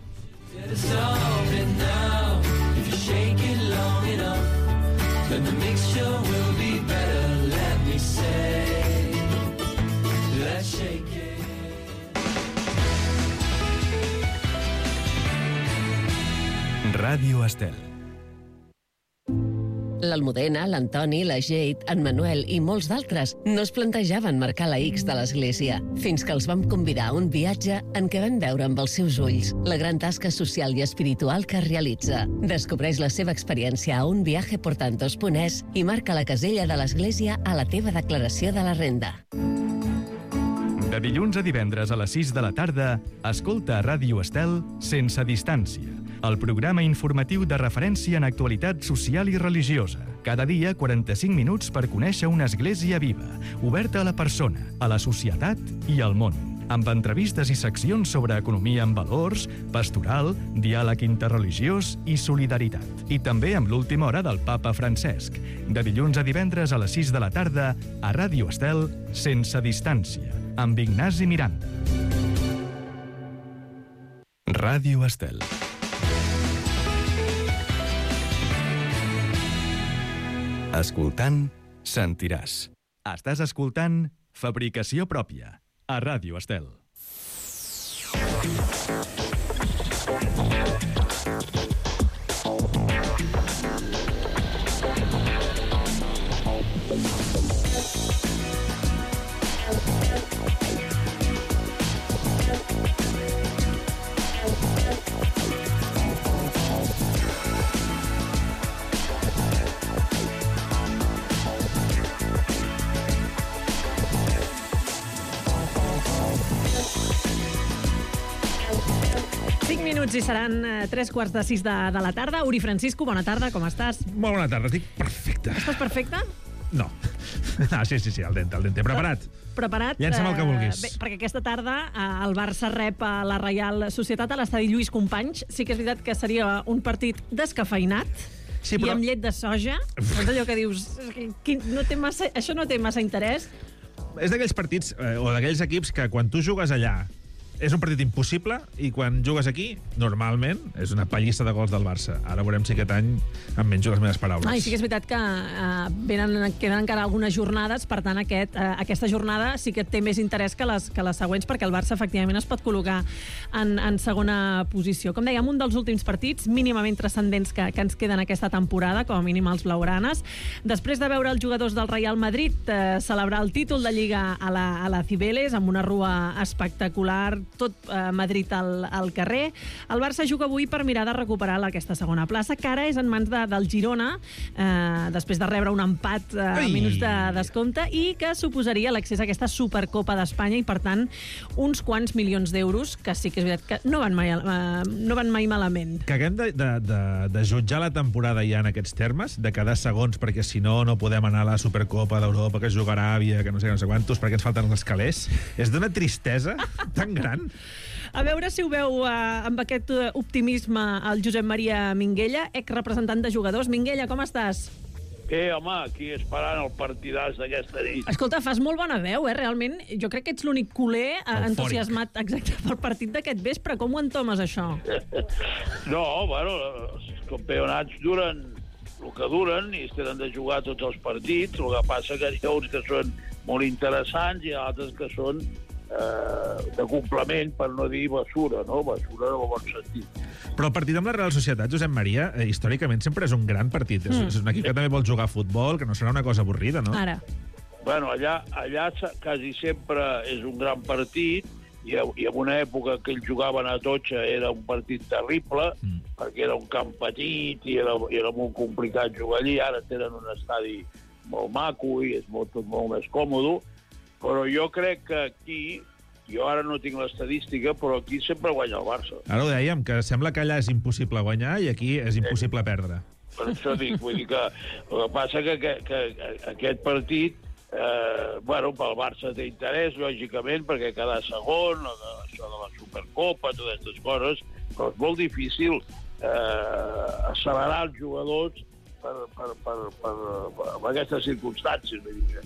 Speaker 10: Ràdio Estel.
Speaker 11: L'Almudena, l'Antoni, la Jade, en Manuel i molts d'altres no es plantejaven marcar la X de l'església, fins que els vam convidar a un viatge en què van veure amb els seus ulls la gran tasca social i espiritual que realitza. Descobreix la seva experiència a unviajeportantos.es i marca la casella de l'església a la teva declaració de la renda.
Speaker 10: De dilluns a divendres a les 6 de la tarda, escolta a Ràdio Estel Sense Distància, el programa informatiu de referència en actualitat social i religiosa. Cada dia, 45 minuts per conèixer una església viva, oberta a la persona, a la societat i al món. Amb entrevistes i seccions sobre economia amb valors, pastoral, diàleg interreligiós i solidaritat. I també amb l'última hora del papa Francesc. De dilluns a divendres a les 6 de la tarda, a Ràdio Estel, Sense Distància, amb Ignasi Miranda. Ràdio Estel. Escoltant, sentiràs. Estàs escoltant Fabricació Pròpia, a Ràdio Estel.
Speaker 12: I seran 3:45 de la tarda. Uri Francisco, bona tarda, com estàs?
Speaker 13: Molt bona tarda, estic perfecte.
Speaker 12: Estàs perfecte?
Speaker 13: No. Sí, al dente. Preparat?
Speaker 12: Preparat.
Speaker 13: Llença'm el que vulguis.
Speaker 12: Bé, perquè aquesta tarda el Barça rep a la Reial Societat a l'estadi Lluís Companys. Sí que és veritat que seria un partit descafeinat, sí, però... i amb llet de soja. És allò que dius, això no té massa interès.
Speaker 13: És d'aquells partits, o d'aquells equips que quan tu jugues allà és un partit impossible i quan jugues aquí, normalment, és una pallissa de gols del Barça. Ara veurem si aquest any em menjo les meves paraules.
Speaker 12: Sí que és veritat que queden encara algunes jornades, per tant aquesta jornada sí que té més interès que les següents, perquè el Barça efectivament es pot col·locar en segona posició. Com dèiem, un dels últims partits mínimament transcendents que ens queden aquesta temporada, com a mínim els blaugranes. Després de veure els jugadors del Real Madrid celebrar el títol de Lliga a la Cibeles amb una rua espectacular, tot Madrid al carrer. El Barça juga avui per mirar de recuperar aquesta segona plaça, que ara és en mans del Girona, després de rebre un empat a minuts de descompte, i que suposaria l'accés a aquesta Supercopa d'Espanya i, per tant, uns quants milions d'euros, que sí que és veritat que no van mai malament.
Speaker 13: Que haguem de jutjar la temporada ja en aquests termes, de quedar segons, perquè si no podem anar a la Supercopa d'Europa, que es juga a Aràbia, que no sé quantos, perquè ens falten els calés. És d'una tristesa tan gran.
Speaker 12: A veure si ho veu amb aquest optimisme el Josep Maria Minguella, exrepresentant de jugadors. Minguella, com estàs?
Speaker 14: Què, home, aquí esperant el partidàs d'aquesta nit.
Speaker 12: Escolta, fas molt bona veu, realment. Jo crec que ets l'únic culer entusiasmat exacte pel partit d'aquest vespre. Com ho entomes, això?
Speaker 14: No, bueno, els campionats duren el que duren i es tenen de jugar tots els partits. El que passa que hi ha uns que són molt interessants i altres que són de complement, per no dir basura, no? Basura en el bon sentit.
Speaker 13: Però el partit amb la Real Societat, Josep Maria, històricament sempre és un gran partit. És un equip que també vol jugar a futbol, que no serà una cosa avorrida, no?
Speaker 12: Ara.
Speaker 14: Bueno, allà quasi sempre és un gran partit i en una època que ells jugaven a Totxa era un partit terrible, perquè era un camp petit i era molt complicat jugar allí. Ara tenen un estadi molt maco i és tot molt més còmode, però jo crec que aquí, jo ara no tinc l'estadística, però aquí sempre guanya el Barça.
Speaker 13: Ara ho dèiem, que sembla que allà és impossible guanyar i aquí és impossible perdre.
Speaker 14: Per això dic, vull dir que el que passa que aquest partit, bueno, pel Barça té interès, lògicament, perquè quedar segon, això de la Supercopa, totes aquestes coses, però és molt difícil accelerar els jugadors per aquestes circumstàncies.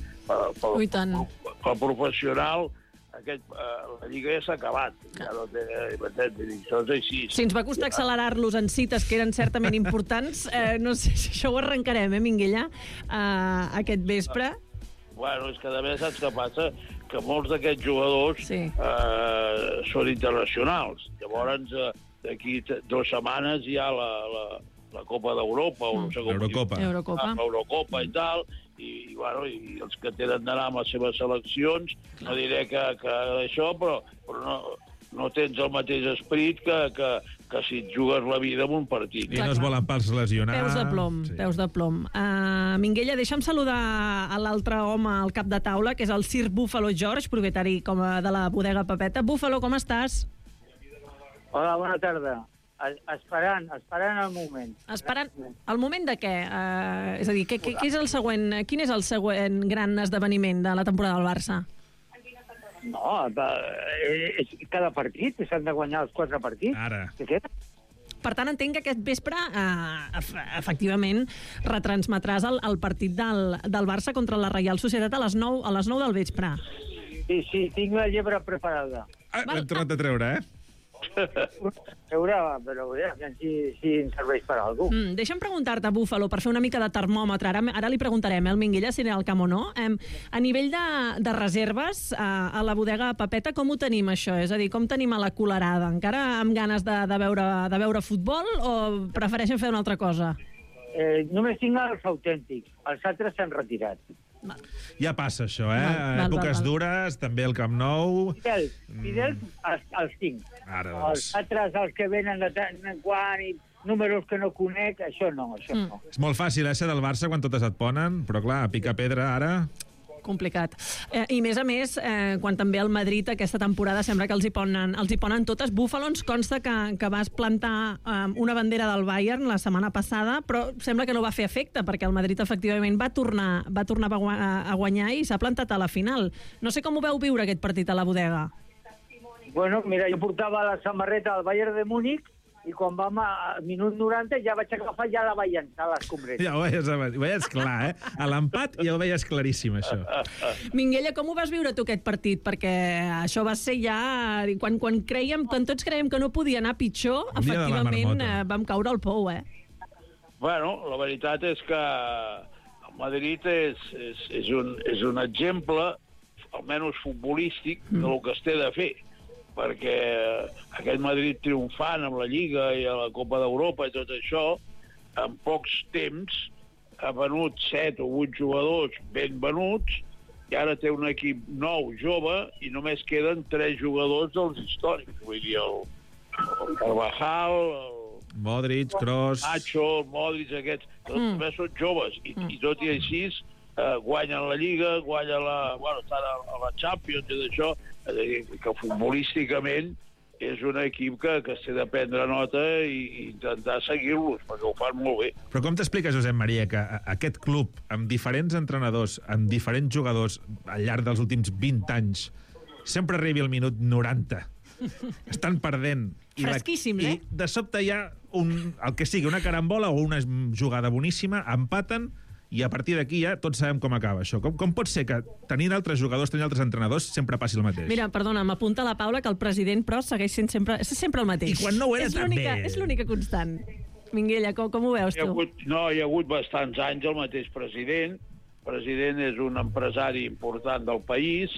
Speaker 14: Pel professional, la Lliga ja s'ha acabat. Ja no té, això és així.
Speaker 12: Si ens va costar accelerar-los en cites que eren certament importants, no sé si això ho arrencarem, Minguella, aquest vespre.
Speaker 14: Bueno, és que a més saps què passa? Que molts d'aquests jugadors són internacionals. Llavors, d'aquí 2 setmanes hi ha la Copa d'Europa, o no sé com Eurocopa i tal, i els que tenen d'anar amb les seves seleccions, no diré que això, però no tens el mateix esperit que si et jugues la vida en un partit.
Speaker 13: I no es volen pas lesionar.
Speaker 12: Peus de plom. Minguella, deixa'm saludar a l'altre home al cap de taula, que és el Sir Búfalo George, propietari de la bodega Pepeta. Búfalo, com estàs?
Speaker 15: Hola, bona tarda. Esperant el moment.
Speaker 12: Esperant el moment de què? És a dir, què és el següent? Quin és el següent gran esdeveniment de la temporada del Barça?
Speaker 15: No, cada partit s'han de guanyar els 4 partits.
Speaker 13: Ara.
Speaker 12: Per tant, entenc que aquest vespre, efectivament, retransmetràs el partit del Barça contra la Reial Societat a les 9 del vespre.
Speaker 15: Sí, tinc la llebre preparada.
Speaker 13: L'hem tornat a treure,
Speaker 15: Però si ens serveix per alguna cosa.
Speaker 12: Deixa'm preguntar-te, Búfalo, per fer una mica de termòmetre. Ara li preguntarem al Minguella si anirà al camp o no. A nivell de reserves, a la bodega Pepeta, com ho tenim, això? És a dir, com tenim a la colerada? Encara amb ganes de veure futbol o prefereixen fer una altra cosa?
Speaker 15: Només tinc els autèntics. Els altres s'han retirat.
Speaker 13: Ja passa això, èpoques dures, també el Camp Nou.
Speaker 15: Fidels els tinc.
Speaker 13: Els
Speaker 15: altres, els que venen de tant en quant i números que no conec, això no.
Speaker 13: És molt fàcil, ser del Barça quan totes et ponen, però clar, a picar pedra ara...
Speaker 12: Complicat. I més a més, quan també el Madrid aquesta temporada sembla que els hi ponen totes. Búfalo, ens consta que vas plantar una bandera del Bayern la setmana passada, però sembla que no va fer efecte, perquè el Madrid efectivament va tornar a guanyar i s'ha plantat a la final. No sé com ho veu viure aquest partit a la bodega.
Speaker 15: Bueno, mira, jo portava la samarreta del Bayern de Múnich i quan vam a minut 90 ja vaig agafar, ja la vaig llançar a l'escombreta.
Speaker 13: Ja ho veies clar, A l'empat ja ho veies claríssim, això.
Speaker 12: Minguella, com ho vas viure tu aquest partit? Perquè això va ser ja... Quan tots creiem que no podia anar pitjor, efectivament vam caure al pou,
Speaker 14: Bueno, la veritat és que el Madrid és un exemple, almenys futbolístic, del que es té de fer. Perquè aquest Madrid triomfant amb la Lliga i a la Copa d'Europa i tot això, en pocs temps ha venut 7 o 8 jugadors ben venuts i ara té un equip nou, jove, i només queden 3 jugadors dels històrics. Vull dir, el Carvajal, el
Speaker 13: Modric, Kroos...
Speaker 14: Nacho, el Modric, aquests, també són joves, i tot i així guanyen la Lliga, guanyen estan a la Champions i d'això, que futbolísticament és un equip que s'ha de prendre nota i intentar seguir-los, perquè ho fan molt bé.
Speaker 13: Però com t'explica, Josep Maria, que aquest club, amb diferents entrenadors, amb diferents jugadors, al llarg dels últims 20 anys, sempre arribi al minut 90, estan perdent...
Speaker 12: Fresquíssim,
Speaker 13: I de sobte hi ha el que sigui, una carambola o una jugada boníssima, empaten, i a partir d'aquí ja tots sabem com acaba això. Com pot ser que tenint altres jugadors, tenint altres entrenadors, sempre passi el mateix?
Speaker 12: Mira, perdona, m'apunta la Paula que el president, però, segueix sent sempre el mateix.
Speaker 13: I quan no ho era, també.
Speaker 12: És l'única constant. Minguella, com ho veus tu?
Speaker 14: Hi ha hagut bastants anys el mateix president. El president és un empresari important del país,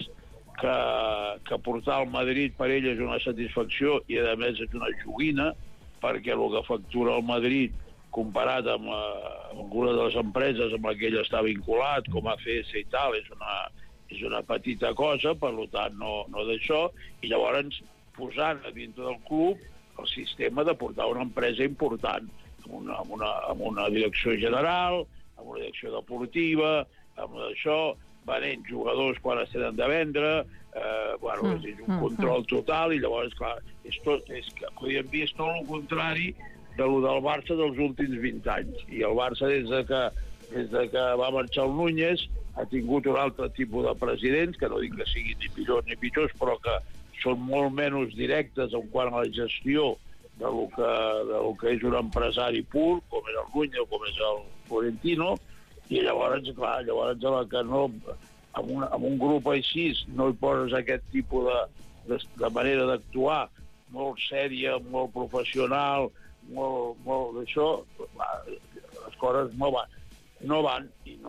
Speaker 14: que portar al Madrid per ell és una satisfacció i, a més, és una joguina, perquè el que factura el Madrid comparat amb alguna de les empreses amb què ell està vinculat, com ACS i tal, és una petita cosa, per tant, no d'això, i llavors posant a dintre del club el sistema de portar una empresa important, amb una direcció general, amb una direcció deportiva, amb això, venent jugadors quan es tenen de vendre, és un control total, i llavors, clar, podríem dir tot el contrari del Barça dels últims 20 anys. I el Barça, des de que va marxar el Núñez, ha tingut un altre tipus de presidents, que no dic que siguin ni millors ni pitjors, però que són molt menys directes en quant a la gestió del que és un empresari pur, com és el Núñez o com és el Florentino, i llavors, clar, que no, amb un grup així no hi poses aquest tipus de manera d'actuar molt sèria, molt professional, molt d'això, les coses no van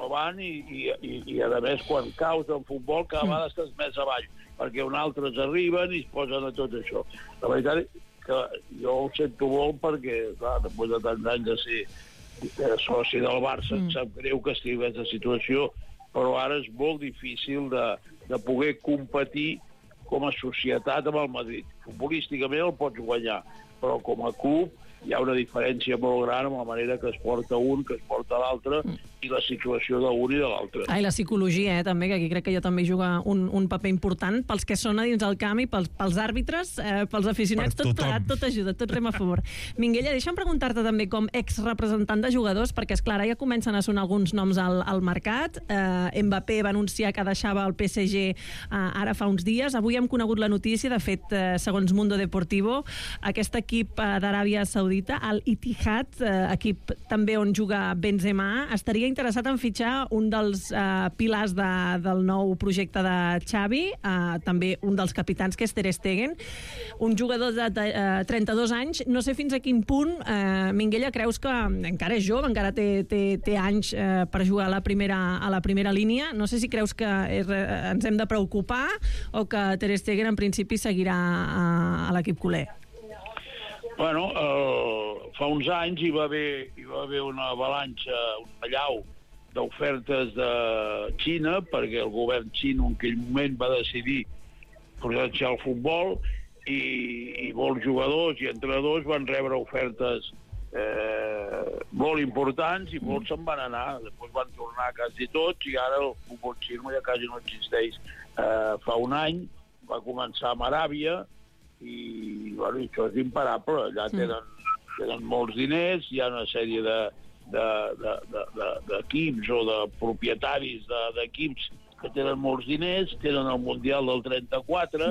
Speaker 14: i a més quan caus en futbol cada vegada estàs més avall, perquè uns altres arriben i es posen a tot això. La veritat és que jo ho sento molt perquè, clar, després de tants anys de ser soci del Barça, em sap greu que estigui en aquesta situació, però ara és molt difícil de poder competir com a societat amb el Madrid. Futbolísticament el pots guanyar, però com a club hi ha una diferència molt gran amb la manera que es porta un, que es porta l'altre, i la situació d'un i de l'altre.
Speaker 12: I la psicologia, també, que aquí crec que ja també juga un paper important pels que són a dins el camp i pels àrbitres, pels aficionats, tot plegat, tot ajuda, tot rem a favor. Minguella, deixa'm preguntar-te també com ex-representant de jugadors, perquè, esclar, ja comencen a sonar alguns noms al mercat. Mbappé va anunciar que deixava el PSG ara fa uns dies. Avui hem conegut la notícia, de fet, segons Mundo Deportivo, aquest equip d'Aràbia Saudita, el Ittihad, equip també on juga Benzema, estaria interessat en fitxar un dels pilars del nou projecte de Xavi, també un dels capitans, que és Ter Stegen, un jugador de 32 anys. No sé fins a quin punt, Minguella, creus que encara és jove, encara té anys per jugar a la primera línia. No sé si creus que ens hem de preocupar o que Ter Stegen en principi seguirà a l'equip culer.
Speaker 14: Bueno, fa uns anys hi va haver una avalanxa, un allau d'ofertes de Xina, perquè el govern xino en aquell moment va decidir potenciar el futbol i molts jugadors i entrenadors van rebre ofertes molt importants i molts se'n van anar. Després van tornar quasi tots i ara el futbol xino ja quasi no existeix. Fa un any va començar amb Aràbia i bueno, això és imparable. Allà tenen molts diners, hi ha una sèrie d'equips o de propietaris d'equips que tenen molts diners, tenen el Mundial del 34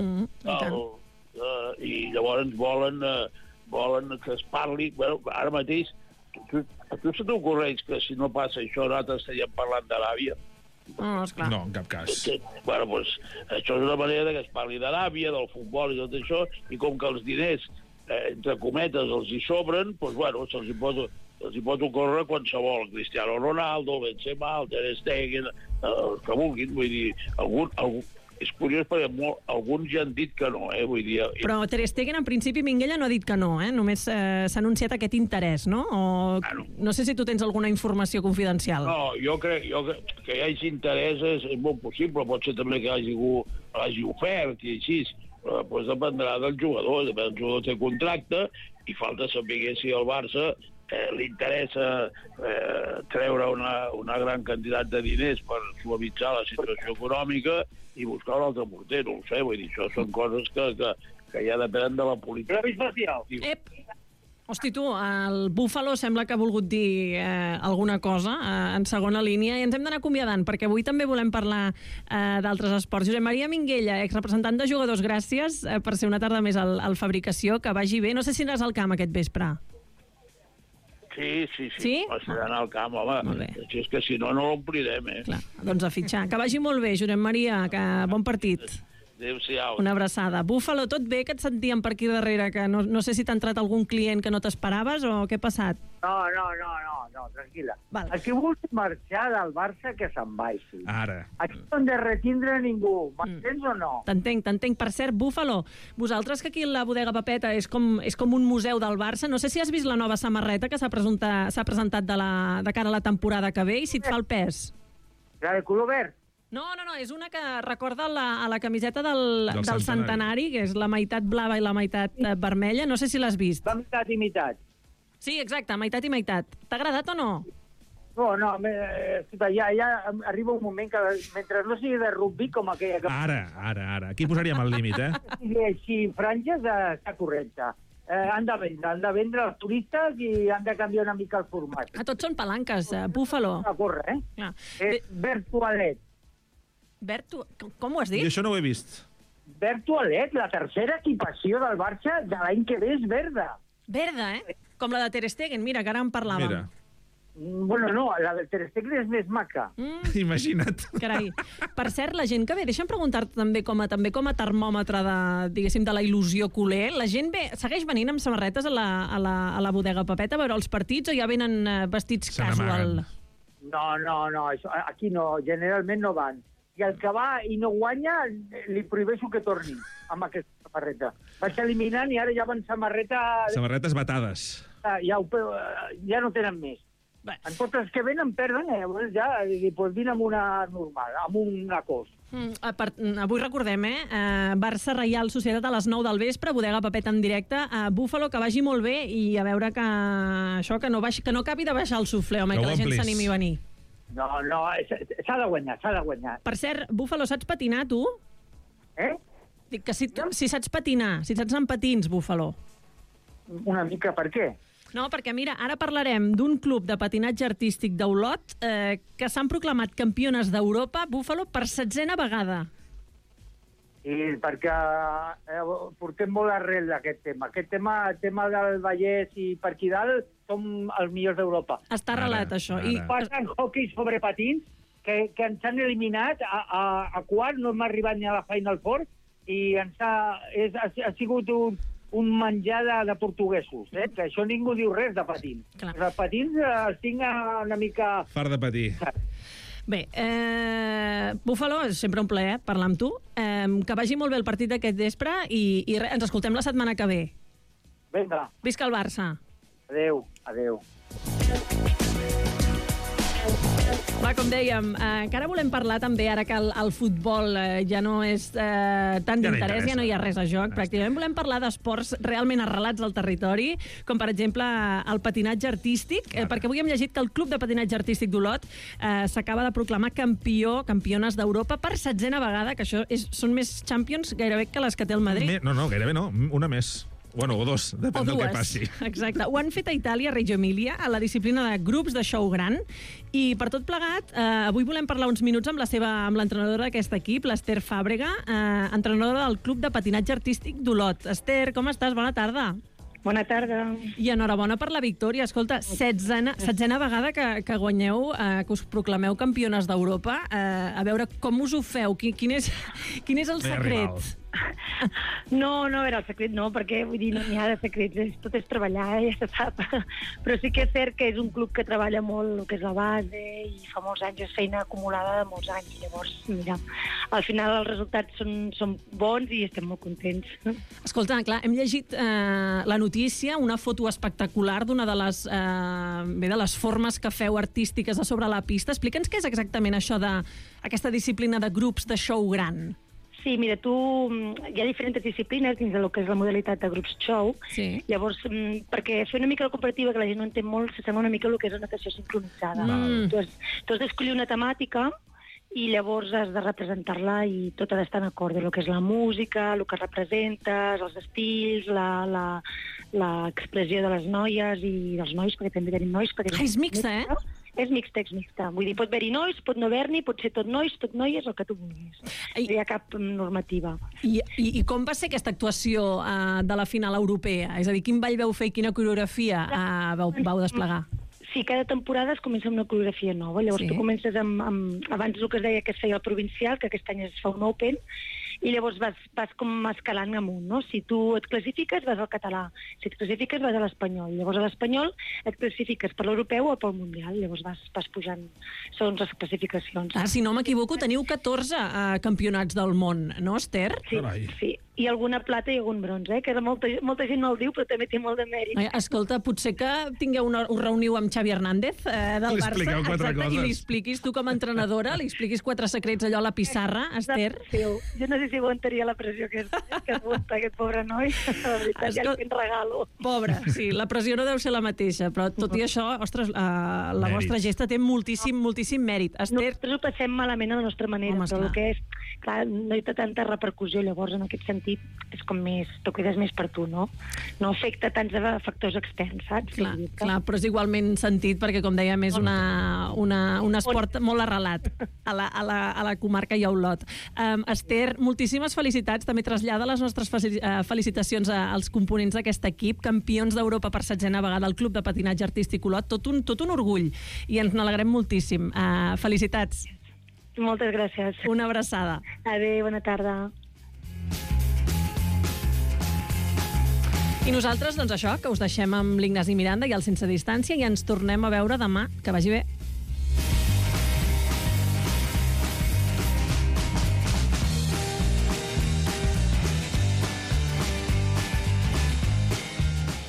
Speaker 14: i llavors volen que es parli. Bueno, ara mateix, a tu se t'ocorreix que si no passa això nosaltres estaríem parlant d'Aràbia?
Speaker 12: No, esclar.
Speaker 13: No, en cap cas.
Speaker 14: Bueno, doncs, això és una manera que es parli d'Aràbia, del futbol i tot això, i com que els diners, entre cometes, els hi sobren, doncs, bueno, se'ls hi pot ocórrer qualsevol. Cristiano Ronaldo, Benzema, Ter Stegen, el que vulguin. Vull dir, és curiós perquè alguns ja han dit que no, vull dir...
Speaker 12: Però Ter Stegen, en principi, Minguella no ha dit que no, només s'ha anunciat aquest interès, no? O no sé si tu tens alguna informació confidencial.
Speaker 14: No, jo crec que hi hagi interès és molt possible, pot ser també que l'hagi ofert i així, però després dependrà del jugador, el jugador té contracte i falta saber si el Barça li interessa treure una gran quantitat de diners per suavitzar la situació econòmica i buscar un altre porter, no ho sé, vull dir, això són coses que ja depenen de la política.
Speaker 12: Hosti, tu, el Buffalo sembla que ha volgut dir alguna cosa en segona línia i ens hem d'anar acomiadant, perquè avui també volem parlar d'altres esports. Josep Maria Minguella, exrepresentant de jugadors, gràcies per ser una tarda més al Fabricació, que vagi bé. No sé si aniràs al camp aquest vespre.
Speaker 14: Sí. Passaran al camp, home. És que si no l'omplirem,
Speaker 12: Clar, doncs a fitxar. Que vagi molt bé, Josep Maria, que bon partit.
Speaker 14: Adéu-siau.
Speaker 12: Una abraçada. Búfalo, tot bé, que et sentíem per aquí darrere, que no sé si t'ha entrat algun client que no t'esperaves o què ha passat?
Speaker 15: No, tranquil·la. El que vulgui marxar del Barça, que se'n vagi.
Speaker 13: Ara.
Speaker 15: Aquí no hem de retindre ningú. M'entens o no?
Speaker 12: T'entenc. Per cert, Búfalo, vosaltres que aquí la bodega Pepeta és com un museu del Barça, no sé si has vist la nova samarreta que s'ha presentat de cara a la temporada que ve i si et fa el pes.
Speaker 15: La de color verd?
Speaker 12: No, és una que recorda a la camiseta del centenari, que és la meitat blava i la meitat vermella. No sé si l'has vist.
Speaker 15: La meitat i meitat.
Speaker 12: Sí, exacte, meitat i meitat. T'ha agradat o no?
Speaker 15: No, ja arriba un moment que mentre no sigui de rugby com aquella...
Speaker 13: Ara. Aquí posaríem el límit,
Speaker 15: Si així franges, està correcte. Han de vendre els turistes i han de canviar una mica el format.
Speaker 12: Tots són palanques, Búfalo.
Speaker 15: A córrer, Verd toalet.
Speaker 12: Com ho has dit?
Speaker 13: Jo això no ho he vist.
Speaker 15: Verd toalet, la tercera equipació del Barça de l'any que ve és verda.
Speaker 12: Verda, Com la de Ter Stegen, mira, que ara en parlàvem.
Speaker 13: Mira.
Speaker 15: Bueno, no, la de Ter Stegen és més maca.
Speaker 13: Imagina't.
Speaker 12: Carai. Per cert, la gent que ve, deixa'm preguntar-te també com a termòmetre de la il·lusió culer, la gent segueix venint amb samarretes a la bodega Pepeta a veure els partits o ja venen vestits casual?
Speaker 15: No, aquí no, generalment no van. I el que va i no guanya, li prohibeixo que torni amb aquesta samarreta. Vaig eliminant i ara ja van
Speaker 13: samarretes batades.
Speaker 15: Ja no tenen més. En tots els que venen perden, llavors ja vine amb una normal, amb una cos.
Speaker 12: Avui recordem, Barça Reial Societat a les 9 del vespre, bodega Pepeta en directe, a Búfalo, que vagi molt bé i a veure que no acabi de baixar el suflé, home, que la gent s'animi a venir.
Speaker 15: No, s'ha de guanyar.
Speaker 12: Per cert, Búfalo, saps patinar, tu? Dic que si saps patinar, si saps anar amb patins, Búfalo.
Speaker 15: Una mica, per què?
Speaker 12: No, perquè mira, ara parlarem d'un club de patinatge artístic d'Olot que s'han proclamat campiones d'Europa, Búfalo, per 7a vegada.
Speaker 15: I perquè portem molt arrel d'aquest tema. Aquest tema del Vallès i per aquí dalt som els millors d'Europa.
Speaker 12: Està arrelat, això.
Speaker 15: I passen hockey sobre patins, que ens han eliminat a quart, no hem arribat ni a la Final Four, i ha sigut un menjar de portuguesos, que això ningú diu res de patins. Els patins els tinc una mica...
Speaker 13: Fart de patir.
Speaker 12: Bé, Búfalo, és sempre un plaer parlar amb tu. Que vagi molt bé el partit d'aquest vespre i ens escoltem la setmana que ve.
Speaker 15: Vinga.
Speaker 12: Visca el Barça.
Speaker 15: Adéu.
Speaker 12: Va, com dèiem, que ara volem parlar també, ara que el futbol ja no és tant d'interès, ja no hi ha res a joc, pràcticament. Volem parlar d'esports realment arrelats al territori, com per exemple el patinatge artístic, perquè avui hem llegit que el Club de Patinatge Artístic d'Olot s'acaba de proclamar campiones d'Europa per 7a vegada, que això són més Champions gairebé que les que té el Madrid.
Speaker 13: No, gairebé no, una més. Bueno, o dos, depèn del que passi.
Speaker 12: Exacte. Ho han fet a Itàlia, a Reggio Emilia, a la disciplina de grups de show gran, i per tot plegat, avui volem parlar uns minuts amb l'entrenadora d'aquest equip, l'Ester Fàbrega, entrenadora del Club de Patinatge Artístic d'Olot. Ester, com estàs? Bona tarda.
Speaker 16: Bona tarda.
Speaker 12: I enhorabona per la victòria. Escolta, 16a vegada que guanyeu, que us proclameu campiones d'Europa. A veure, com us ho feu? Quin és el secret?
Speaker 16: No, a veure, el secret no, perquè vull dir, no n'hi ha de secrets, tot és treballar, ja se sap. Però sí que és cert que és un club que treballa molt el que és la base i fa molts anys, és feina acumulada de molts anys. Llavors, mira, al final els resultats són bons i estem molt contents.
Speaker 12: Escolta, clar, hem llegit la notícia, una foto espectacular d'una de les formes que feu artístiques a sobre la pista. Explica'ns què és exactament això d'aquesta disciplina de grups de show gran.
Speaker 16: Sí, mira, hi ha diferents disciplines dins del que és la modalitat de grups show.
Speaker 12: Sí.
Speaker 16: Llavors, perquè fer una mica la comparativa, que la gent no entén molt, s'assembla una mica el que és la natació sincronitzada. Tu has d'escollir una temàtica i llavors has de representar-la i tot ha d'estar en acord amb el que és la música, el que representes, els estils, l'expressió de les noies i dels nois, perquè també tenim nois.
Speaker 12: És mixta, eh?
Speaker 16: És mixta. Vull dir, pot haver-hi nois, pot no haver-n'hi, pot ser tot nois, tot noies, el que tu vulguis. No hi ha cap normativa.
Speaker 12: I com va ser aquesta actuació de la final europea? És a dir, quin ball vau fer i quina coreografia vau desplegar?
Speaker 16: Sí, cada temporada es comença amb una coreografia nova. Llavors tu comences abans el que es deia que es feia el provincial, que aquest any es fa un Open, i llavors vas com escalant amunt, no? Si tu et classifiques, vas al català. Si et classifiques, vas a l'espanyol. Llavors a l'espanyol et classifiques per l'europeu o pel mundial. Llavors vas pujant segons les classificacions.
Speaker 12: Si no m'equivoco, teniu 14 campionats del món, no, Esther?
Speaker 16: Sí. I alguna plata i algun bronze, que molta gent no el diu, però també té molt de mèrit.
Speaker 12: Escolta, potser que us reuniu amb Xavi Hernández del Barça.
Speaker 13: Li expliqueu 4 coses.
Speaker 12: I li expliquis, tu com a entrenadora, li expliquis 4 secrets allò a la pissarra, Esther.
Speaker 16: Jo no sé si aguantaria la pressió que aguanta aquest pobre noi. La veritat, ja li regalo.
Speaker 12: Pobre, sí, la pressió no deu ser la mateixa, però tot i això, ostres, la vostra gesta té moltíssim mèrit. Esther...
Speaker 16: Nosaltres ho passem malament a la nostra manera, però el que és, clar, no hi ha tanta repercussió, llavors en aquest sentit és com més, t'ho cuides més per tu, no? No afecta tants factors externs, saps?
Speaker 12: Clar, però és igualment sentit perquè, com dèiem, és un esport molt arrelat a la comarca i a Olot. Esther, moltíssimes felicitats. També trasllada les nostres felicitacions als components d'aquest equip, campions d'Europa per 7a vegada al Club de Patinatge Artístic Olot. Tot un orgull i ens n'alegrem moltíssim. Felicitats.
Speaker 16: Moltes gràcies.
Speaker 12: Una abraçada.
Speaker 16: Adéu, bona tarda.
Speaker 12: I nosaltres, doncs això, que us deixem amb l'Ignasi Miranda i el Sense Distància i ens tornem a veure demà. Que vagi bé.